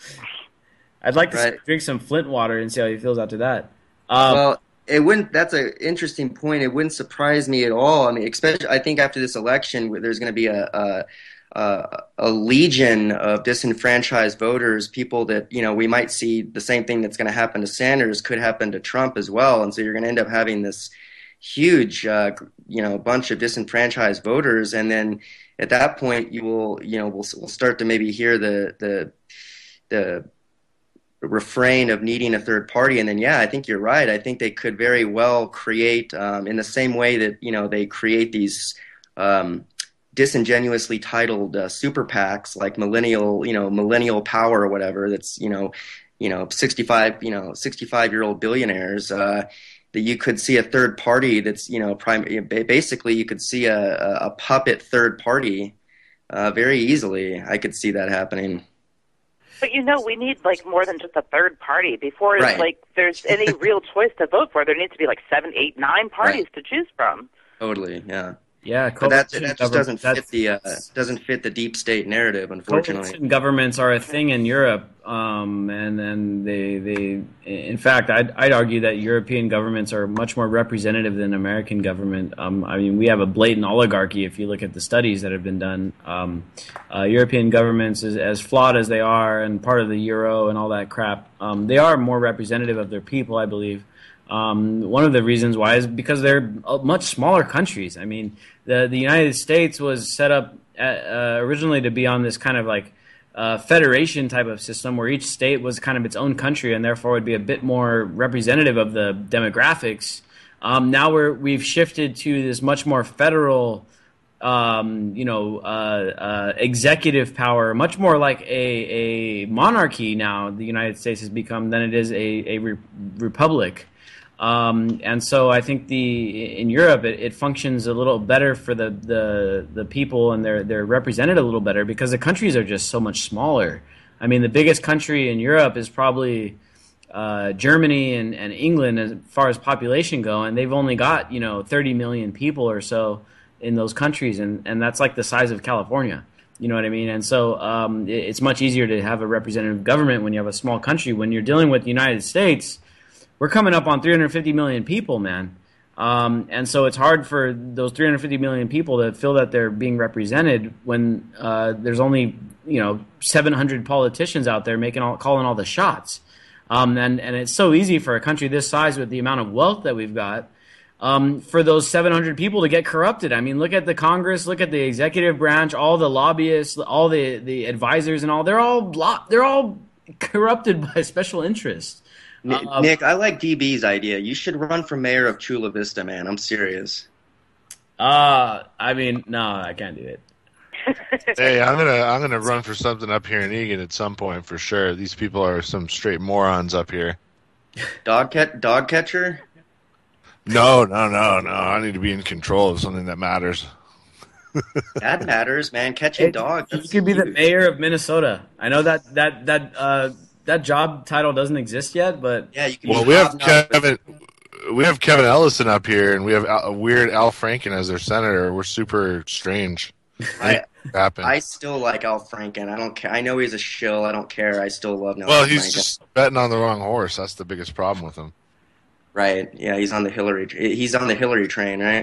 I'd like to Right. drink some Flint water and see how he feels after that. Um, Well, it wouldn't. That's an interesting point. It wouldn't surprise me at all. I mean, especially I think after this election, there's going to be a, a a a legion of disenfranchised voters, people that, you know, we might see the same thing that's going to happen to Sanders could happen to Trump as well, and so you're going to end up having this huge, uh, you know, bunch of disenfranchised voters, and then at that point, you will, you know, we'll we'll start to maybe hear the the the refrain of needing a third party. And then, yeah, I think you're right. I think they could very well create, um, in the same way that, you know, they create these um, disingenuously titled uh, super PACs like millennial, you know, millennial power or whatever. That's, you know, you know, sixty-five, you know, sixty-five-year-old billionaires, uh, that you could see a third party that's, you know, prime, basically you could see a, a puppet third party uh, very easily. I could see that happening. But, you know, we need, like, more than just a third party. Before, Right. like, there's any real choice to vote for, there needs to be, like, seven, eight, nine parties Right. to choose from. Totally, yeah. Yeah, But that, coalition that just doesn't government- fit the uh, doesn't fit the deep state narrative, unfortunately. Coalition governments are a thing in Europe, um, and and they they in fact I'd I'd argue that European governments are much more representative than American government. Um, I mean, we have a blatant oligarchy if you look at the studies that have been done. Um, uh, European governments, as, as flawed as they are, and part of the euro and all that crap, um, they are more representative of their people, I believe. Um, one of the reasons why is because they're much smaller countries. I mean, the the United States was set up at, uh, originally to be on this kind of like uh, federation type of system where each state was kind of its own country and therefore would be a bit more representative of the demographics. Um, now we're we've shifted to this much more federal, um, you know, uh, uh, executive power, much more like a, a monarchy now. The United States has become than it is a a re- republic. Um, and so I think the in Europe it, it functions a little better for the, the the people, and they're they're represented a little better because the countries are just so much smaller. I mean, the biggest country in Europe is probably uh, Germany and, and England as far as population go, and they've only got, you know, thirty million people or so in those countries, and, and that's like the size of California. You know what I mean? And so um, it, it's much easier to have a representative government when you have a small country. When you're dealing with the United States, we're coming up on three hundred fifty million people, man. Um, and so it's hard for those three hundred fifty million people to feel that they're being represented when uh, there's only, you know, seven hundred politicians out there making all, calling all the shots. Um, and, and it's so easy for a country this size with the amount of wealth that we've got um, for those seven hundred people to get corrupted. I mean, look at the Congress, look at the executive branch, all the lobbyists, all the, the advisors and all. They're all lo- they're all corrupted by special interests. Uh, Nick, I like D B's idea. You should run for mayor of Chula Vista, man. I'm serious. Uh, I mean, no, I can't do it. Hey, I'm gonna I'm gonna run for something up here in Egan at some point for sure. These people are some straight morons up here. Dog cat, dog catcher? No, no, no, no. I need to be in control of something that matters. That matters, man. Catching Hey, dogs. You could be the mayor of Minnesota. I know that that that uh, that job title doesn't exist yet, but Yeah, you can Well, be we have hobnobbing. Kevin. We have Kevin Ellison up here, and we have a weird Al Franken as their senator. We're super strange. I, Happen. I still like Al Franken. I don't care. I know he's a shill. I don't care. I still love Al well, he's Franken. just betting on the wrong horse. That's the biggest problem with him. Right. Yeah, he's on the Hillary. He's on the Hillary train, right?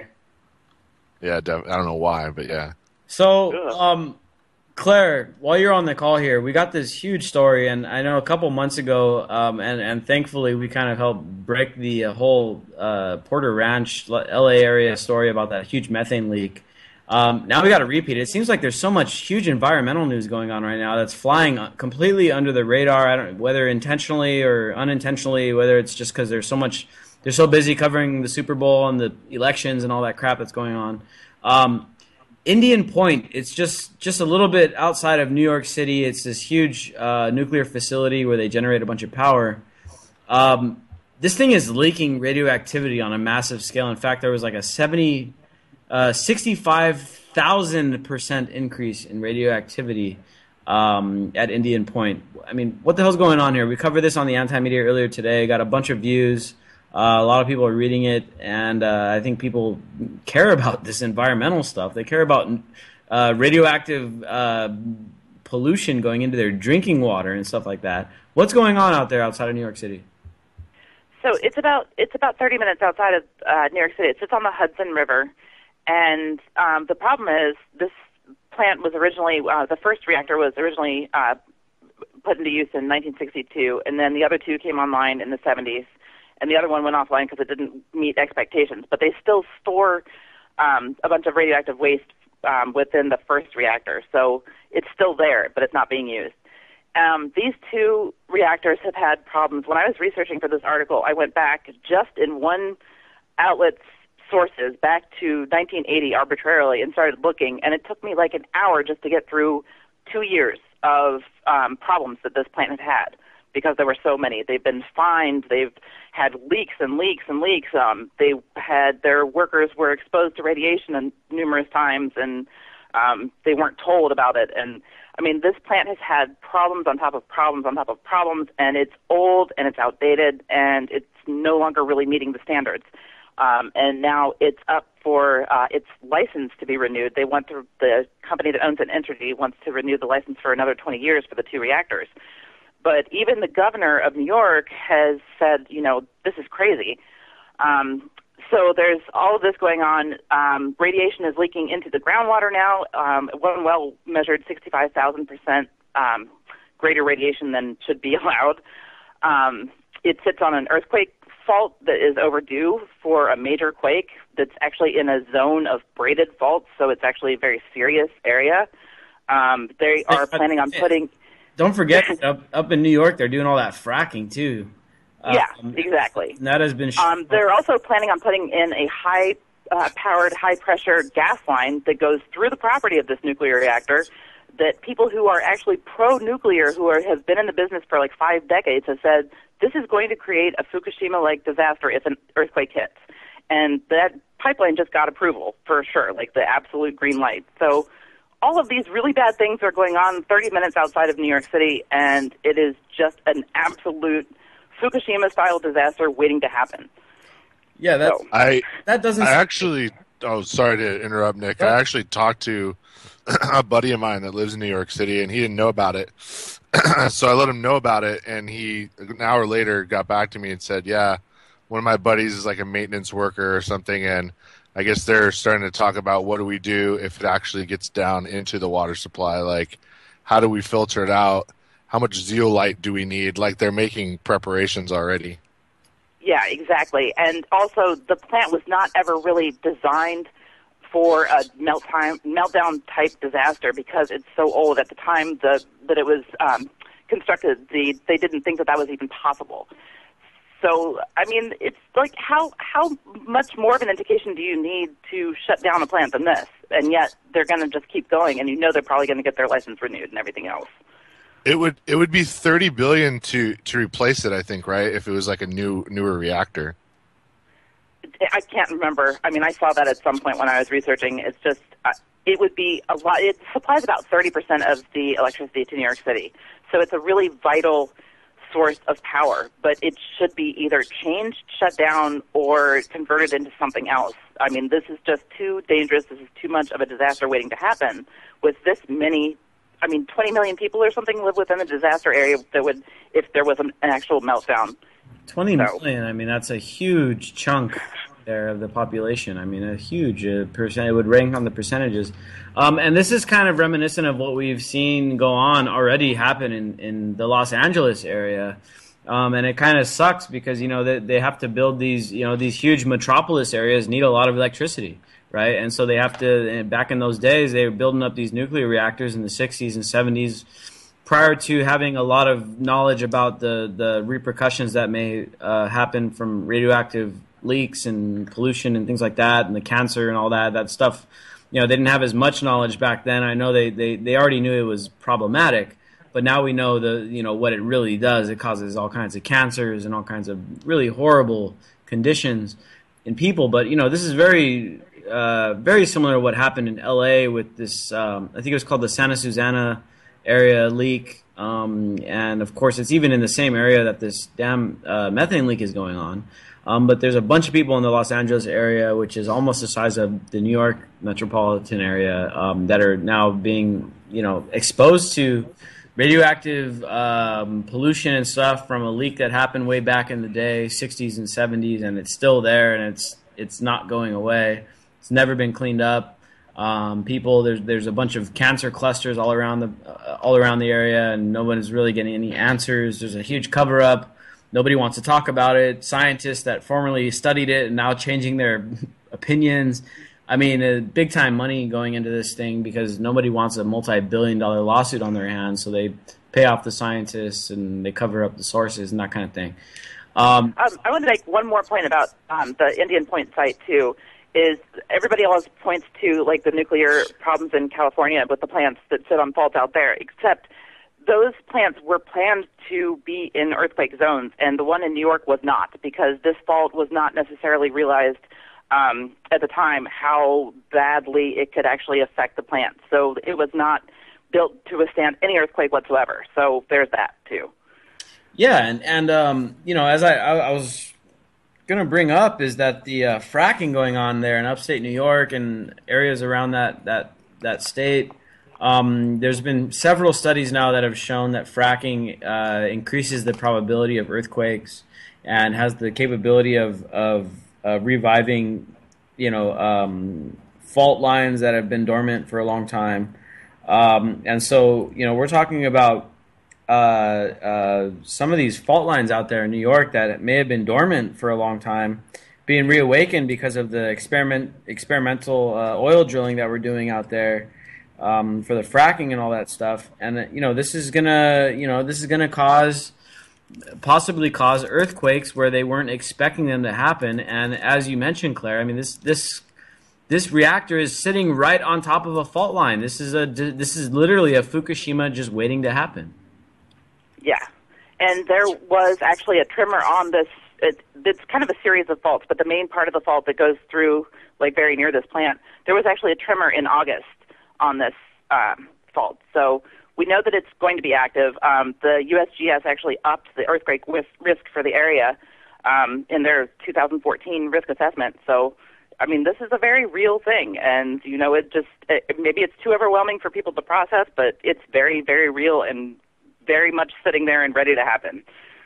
Yeah, def- I don't know why, but yeah. So, um, Claire, while you're on the call here, we got this huge story, and I know a couple months ago, um, and, and thankfully we kind of helped break the uh, whole uh, Porter Ranch, L A area story about that huge methane leak. Um, now we got to repeat it. It seems like there's so much huge environmental news going on right now that's flying completely under the radar. I don't whether intentionally or unintentionally, whether it's just because there's so much, they're so busy covering the Super Bowl and the elections and all that crap that's going on. Um, Indian Point, it's just, just a little bit outside of New York City. It's this huge uh, nuclear facility where they generate a bunch of power. Um, this thing is leaking radioactivity on a massive scale. In fact, there was like a seventy, uh, sixty-five thousand percent increase in radioactivity um, at Indian Point. I mean, what the hell's going on here? We covered this on the Anti-Media earlier today. Got a bunch of views. Uh, a lot of people are reading it, and uh, I think people care about this environmental stuff. They care about uh, radioactive uh, pollution going into their drinking water and stuff like that. What's going on out there outside of New York City? So it's about it's about thirty minutes outside of uh, New York City. It sits on the Hudson River, and um, the problem is this plant was originally uh, the first reactor was originally uh, put into use in nineteen sixty-two, and then the other two came online in the seventies, and the other one went offline because it didn't meet expectations. But they still store um, a bunch of radioactive waste um, within the first reactor, so it's still there, but it's not being used. Um, these two reactors have had problems. When I was researching for this article, I went back just in one outlet's sources back to nineteen eighty arbitrarily and started looking, and it took me like an hour just to get through two years of um, problems that this plant had had because there were so many. They've been fined. They've had leaks and leaks and leaks. Um, they had their workers were exposed to radiation and numerous times, and um, they weren't told about it. And I mean, this plant has had problems on top of problems on top of problems, and it's old and it's outdated, and it's no longer really meeting the standards. Um, and now it's up for uh, its license to be renewed. They want to, the company that owns it, Entergy, wants to renew the license for another twenty years for the two reactors. But even the governor of New York has said, you know, this is crazy. Um, so there's all of this going on. Um, radiation is leaking into the groundwater now. Um, one well measured sixty-five thousand percent um, greater radiation than should be allowed. Um, it sits on an earthquake fault that is overdue for a major quake that's actually in a zone of braided faults, so it's actually a very serious area. Um, they are planning on putting... Don't forget, up, up in New York, they're doing all that fracking, too. Yeah, um, exactly. That has been... Sh- um, they're also planning on putting in a high-powered, uh, high-pressure gas line that goes through the property of this nuclear reactor that people who are actually pro-nuclear, who are, have been in the business for like five decades, have said, this is going to create a Fukushima-like disaster if an earthquake hits. And that pipeline just got approval, for sure, like the absolute green light. So all of these really bad things are going on thirty minutes outside of New York City, and it is just an absolute Fukushima-style disaster waiting to happen. Yeah, that's, so, I that doesn't... I actually... Oh, sorry to interrupt, Nick. I actually talked to a buddy of mine that lives in New York City, and he didn't know about it. So I let him know about it, and he, an hour later, got back to me and said, yeah, one of my buddies is like a maintenance worker or something, and I guess they're starting to talk about what do we do if it actually gets down into the water supply. Like, how do we filter it out? How much zeolite do we need? Like, they're making preparations already. Yeah, exactly. And also, the plant was not ever really designed for a melt time, meltdown type disaster because it's so old. At the time the, that it was um, constructed, the, they didn't think that that was even possible. So, I mean, it's like how how much more of an indication do you need to shut down a plant than this? And yet they're going to just keep going, and you know they're probably going to get their license renewed and everything else. It would it would be thirty billion dollars to to replace it, I think, right? If it was like a new newer reactor. I can't remember. I mean, I saw that at some point when I was researching. It's just, uh, it would be a lot. It supplies about thirty percent of the electricity to New York City. So it's a really vital source of power, but it should be either changed, shut down, or converted into something else. I mean, this is just too dangerous. This is too much of a disaster waiting to happen with this many, I mean, twenty million people or something live within the disaster area that would, if there was an, an actual meltdown. twenty million, I mean, that's a huge chunk there of the population. I mean, a huge uh, percent. It would rank on the percentages. Um, and this is kind of reminiscent of what we've seen go on already happen in, in the Los Angeles area. Um, and it kind of sucks because, you know, they, they have to build these, you know, these huge metropolis areas need a lot of electricity, right? And so they have to, and back in those days, they were building up these nuclear reactors in the sixties and seventies prior to having a lot of knowledge about the, the repercussions that may uh, happen from radioactive leaks and pollution and things like that, and the cancer and all that, that stuff. You know, they didn't have as much knowledge back then. I know they, they, they already knew it was problematic, but now we know the, you know, what it really does. It causes all kinds of cancers and all kinds of really horrible conditions in people. But, you know, this is very, uh, very similar to what happened in L A with this, um, I think it was called the Santa Susana area leak. Um, and, of course, it's even in the same area that this damn uh, methane leak is going on. Um, but there's a bunch of people in the Los Angeles area, which is almost the size of the New York metropolitan area, um, that are now being, you know, exposed to radioactive um, pollution and stuff from a leak that happened way back in the day, sixties and seventies, and it's still there, and it's it's not going away. It's never been cleaned up. Um, people, there's there's a bunch of cancer clusters all around the uh, all around the area, and no one is really getting any answers. There's a huge cover up. Nobody wants to talk about it. Scientists that formerly studied it and now changing their opinions. I mean, uh, big time money going into this thing because nobody wants a multi-billion dollar lawsuit on their hands, so they pay off the scientists and they cover up the sources and that kind of thing. Um, um, I want to make one more point about um, the Indian Point site, too, is everybody else points to, like, the nuclear problems in California with the plants that sit on fault out there, except those plants were planned to be in earthquake zones, and the one in New York was not, because this fault was not necessarily realized um, at the time how badly it could actually affect the plant. So it was not built to withstand any earthquake whatsoever. So there's that too. Yeah, and and um, you know, as I I, I was going to bring up is that the uh, fracking going on there in upstate New York and areas around that that that state. Um, there's been several studies now that have shown that fracking uh, increases the probability of earthquakes and has the capability of of uh, reviving, you know, um, fault lines that have been dormant for a long time. Um, and so, you know, we're talking about uh, uh, some of these fault lines out there in New York that may have been dormant for a long time, being reawakened because of the experiment experimental uh, oil drilling that we're doing out there. Um, for the fracking and all that stuff, and uh, you know, this is gonna, you know, this is gonna cause, possibly cause earthquakes where they weren't expecting them to happen. And as you mentioned, Claire, I mean, this this this reactor is sitting right on top of a fault line. This is a this is literally a Fukushima just waiting to happen. Yeah, and there was actually a tremor on this. It, it's kind of a series of faults, but the main part of the fault that goes through, like very near this plant, there was actually a tremor in August on this um, fault. So we know that it's going to be active. Um, the U S G S actually upped the earthquake risk for the area um, in their two thousand fourteen risk assessment. So, I mean, this is a very real thing. And, you know, it just, it, maybe it's too overwhelming for people to process, but it's very, very real and very much sitting there and ready to happen.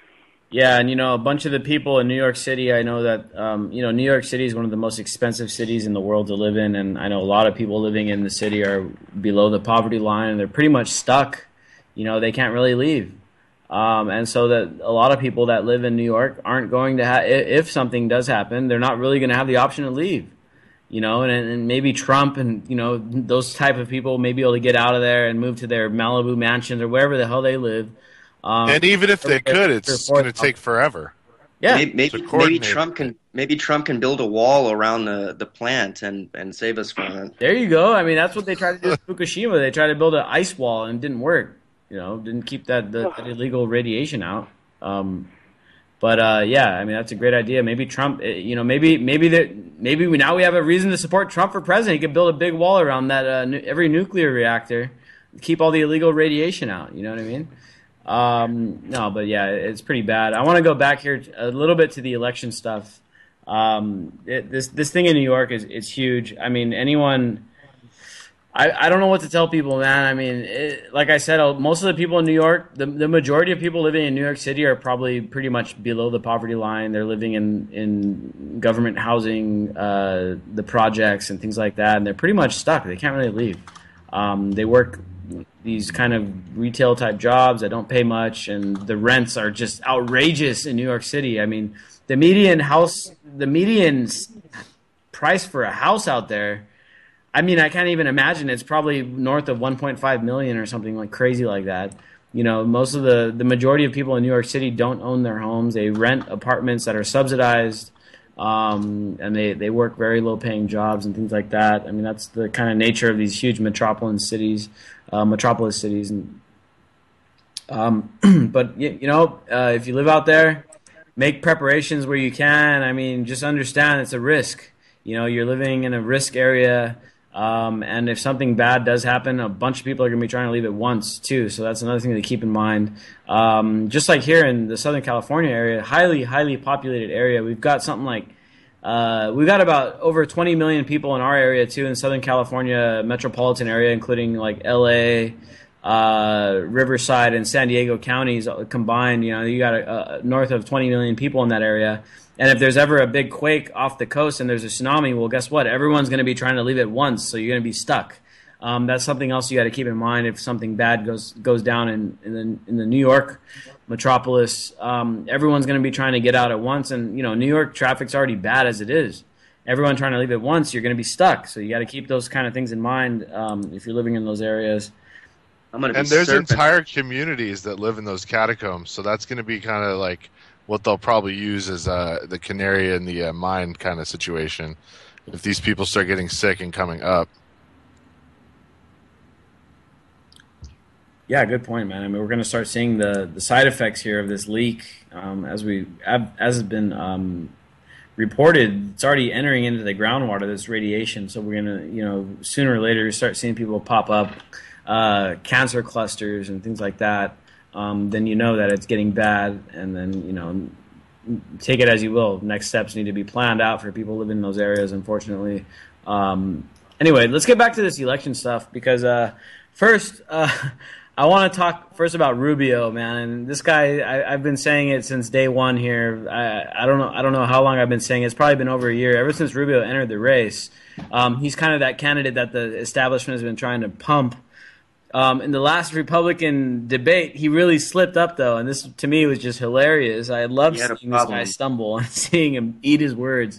Yeah, and, you know, a bunch of the people in New York City, I know that, um, you know, New York City is one of the most expensive cities in the world to live in, and I know a lot of people living in the city are below the poverty line, and they're pretty much stuck. You know, they can't really leave. Um, and so that a lot of people that live in New York aren't going to have, if something does happen, they're not really going to have the option to leave. You know, and, and maybe Trump and, you know, those type of people may be able to get out of there and move to their Malibu mansions or wherever the hell they live. Um, and even if they could, it's going to take forever. Yeah, maybe maybe, maybe Trump can maybe Trump can build a wall around the, the plant and, and save us from it. There you go. I mean, that's what they tried to do with Fukushima. They tried to build an ice wall and it didn't work. You know, didn't keep that, the, that illegal radiation out. Um, but uh, yeah, I mean, that's a great idea. Maybe Trump. You know, maybe maybe that maybe we, now we have a reason to support Trump for president. He could build a big wall around that uh, every nuclear reactor, keep all the illegal radiation out. You know what I mean? Um, no, but yeah, it's pretty bad. I want to go back here a little bit to the election stuff. Um, it, this this thing in New York is it's huge. I mean, anyone. I, I don't know what to tell people, man. I mean, it, like I said, most of the people in New York, the the majority of people living in New York City are probably pretty much below the poverty line. They're living in in government housing, uh, the projects and things like that, and they're pretty much stuck. They can't really leave. Um, they work these kind of retail type jobs that don't pay much, and the rents are just outrageous in New York City. I mean, the median house, the median price for a house out there, I mean, I can't even imagine. It's probably north of one point five million or something like crazy like that. You know, most of the, the majority of people in New York City don't own their homes. They rent apartments that are subsidized, um, and they, they work very low paying jobs and things like that. I mean, that's the kind of nature of these huge metropolitan cities. Uh, metropolis cities, and um, but you, you know, uh, if you live out there, make preparations where you can. I mean, just understand it's a risk. You know, you're living in a risk area, um, and if something bad does happen, a bunch of people are going to be trying to leave at once too. So that's another thing to keep in mind. Um, just like here in the Southern California area, highly, highly populated area, we've got something like. Uh, we've got about over twenty million people in our area too, in Southern California metropolitan area, including like L A, uh, Riverside, and San Diego counties combined. You know, you got a, a north of twenty million people in that area. And if there's ever a big quake off the coast and there's a tsunami, well, guess what? Everyone's going to be trying to leave at once, so you're going to be stuck. Um, that's something else you got to keep in mind if something bad goes goes down in in the, in the New York metropolis. Um, everyone's going to be trying to get out at once, and you know, New York traffic's already bad as it is. Everyone trying to leave at once, you're going to be stuck. So you got to keep those kind of things in mind um, if you're living in those areas. I'm gonna and be there's surfing. entire communities that live in those catacombs, so that's going to be kind of like what they'll probably use as uh, the canary in the uh, mine kind of situation if these people start getting sick and coming up. Yeah, good point, man. I mean, we're going to start seeing the, the side effects here of this leak um, as we as has been um, reported. It's already entering into the groundwater, this radiation. So we're going to, you know, sooner or later start seeing people pop up, uh, cancer clusters and things like that. Um, then you know that it's getting bad, and then, you know, take it as you will. Next steps need to be planned out for people living in those areas, unfortunately. Um, anyway, let's get back to this election stuff because uh, first, uh, I want to talk first about Rubio, man. And this guy, I, I've been saying it since day one here. I, I don't know, I don't know how long I've been saying it. It's probably been over a year, ever since Rubio entered the race. Um, he's kind of that candidate that the establishment has been trying to pump. Um, in the last Republican debate, he really slipped up, though, and this, to me, was just hilarious. I loved seeing this guy stumble and seeing him eat his words.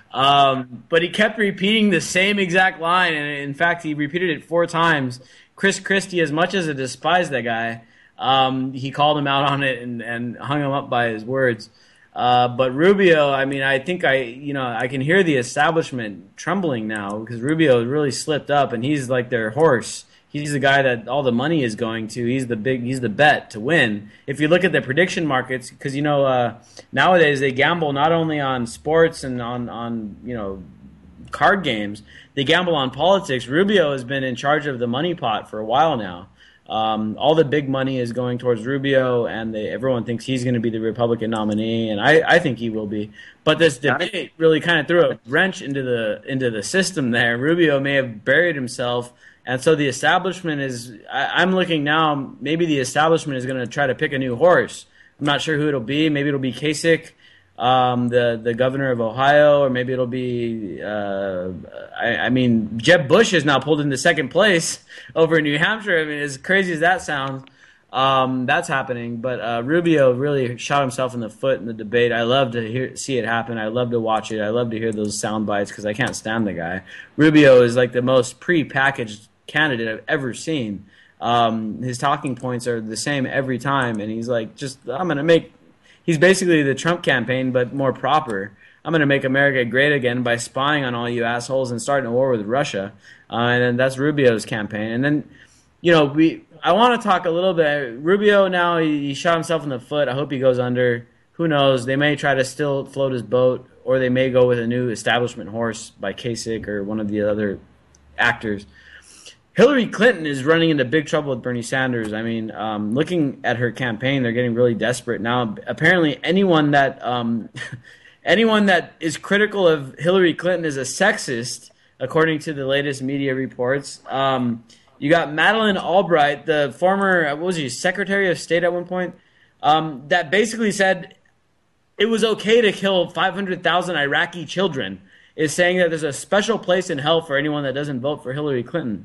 Um, but he kept repeating the same exact line, and in fact, he repeated it four times. Chris Christie, as much as I despise that guy, um, he called him out on it and, and hung him up by his words. Uh, but Rubio, I mean, I think I, you know, I can hear the establishment trembling now because Rubio really slipped up, and he's like their horse. He's the guy that all the money is going to. He's the big. He's the bet to win. If you look at the prediction markets, because you know uh, nowadays they gamble not only on sports and on on you know card games, they gamble on politics. Rubio has been in charge of the money pot for a while now. Um, all the big money is going towards Rubio, and they, everyone thinks he's going to be the Republican nominee, and I, I think he will be. But this debate really kind of threw a wrench into the into the system there. Rubio may have buried himself. And so the establishment is, I, I'm looking now, maybe the establishment is going to try to pick a new horse. I'm not sure who it'll be. Maybe it'll be Kasich, um, the, the governor of Ohio, or maybe it'll be, uh, I, I mean, Jeb Bush is now pulled into second place over in New Hampshire. I mean, as crazy as that sounds, um, that's happening. But uh, Rubio really shot himself in the foot in the debate. I love to hear, see it happen. I love to watch it. I love to hear those sound bites because I can't stand the guy. Rubio is like the most pre-packaged candidate I've ever seen. Um, his talking points are the same every time, and he's like, just, I'm going to make, he's basically the Trump campaign, but more proper. I'm going to make America great again by spying on all you assholes and starting a war with Russia. Uh, and then that's Rubio's campaign. And then, you know, we, I want to talk a little bit. Rubio now, he, he shot himself in the foot. I hope he goes under. Who knows? They may try to still float his boat, or they may go with a new establishment horse by Kasich or one of the other actors. Hillary Clinton is running into big trouble with Bernie Sanders. I mean, um, looking at her campaign, they're getting really desperate now. Apparently, anyone that um, anyone that is critical of Hillary Clinton is a sexist, according to the latest media reports. Um, you got Madeleine Albright, the former, what was he, Secretary of State at one point, um, that basically said it was okay to kill five hundred thousand Iraqi children, is saying that there's a special place in hell for anyone that doesn't vote for Hillary Clinton.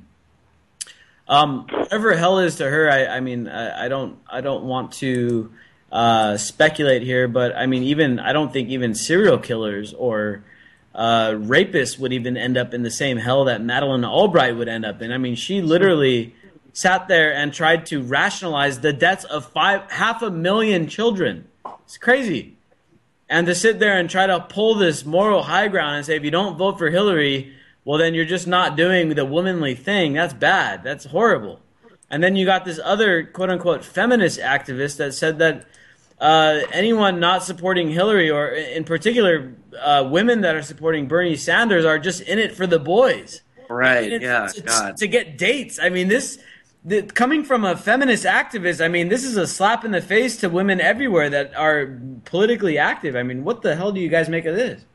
Um, whatever hell is to her, I, I mean, I, I don't, I don't want to uh, speculate here, but I mean, even I don't think even serial killers or uh, rapists would even end up in the same hell that Madeleine Albright would end up in. I mean, she literally sat there and tried to rationalize the deaths of five, half a million children. It's crazy, and to sit there and try to pull this moral high ground and say, if you don't vote for Hillary, well, then you're just not doing the womanly thing. That's bad. That's horrible. And then you got this other quote-unquote feminist activist that said that uh, anyone not supporting Hillary, or in particular uh, women that are supporting Bernie Sanders, are just in it for the boys. Right, yeah, to, God. To get dates. I mean, this the, coming from a feminist activist, I mean, this is a slap in the face to women everywhere that are politically active. I mean, what the hell do you guys make of this?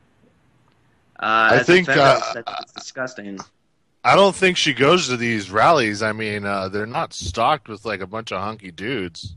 Uh, I think uh, that's disgusting. I don't think she goes to these rallies. I mean, uh, they're not stocked with like a bunch of hunky dudes.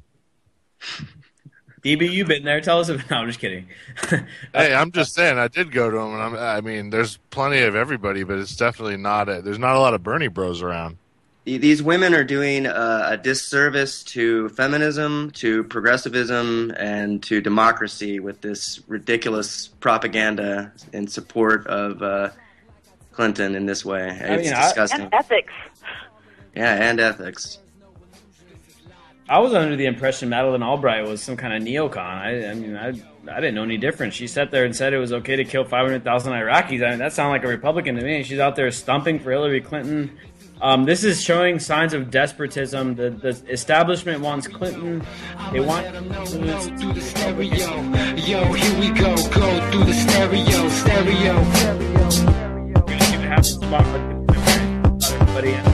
D B, you've been there. Tell us about. No, I'm just kidding. Hey, I'm just saying. I did go to them, and I'm, I mean, there's plenty of everybody, but it's definitely not. A, there's not a lot of Bernie Bros around. These women are doing a, a disservice to feminism, to progressivism, and to democracy with this ridiculous propaganda in support of uh, Clinton in this way. It's I mean, disgusting. And ethics. Yeah, and ethics. I was under the impression Madeleine Albright was some kind of neocon. I, I mean, I, I didn't know any different. She sat there and said it was okay to kill five hundred thousand Iraqis. I mean, that sounded like a Republican to me. She's out there stumping for Hillary Clinton. Um, this is showing signs of despotism. The, the establishment wants Clinton. They want through the stereo. Yo, here we go, go through the stereo, stereo. We're gonna see what happens tomorrow. Everybody.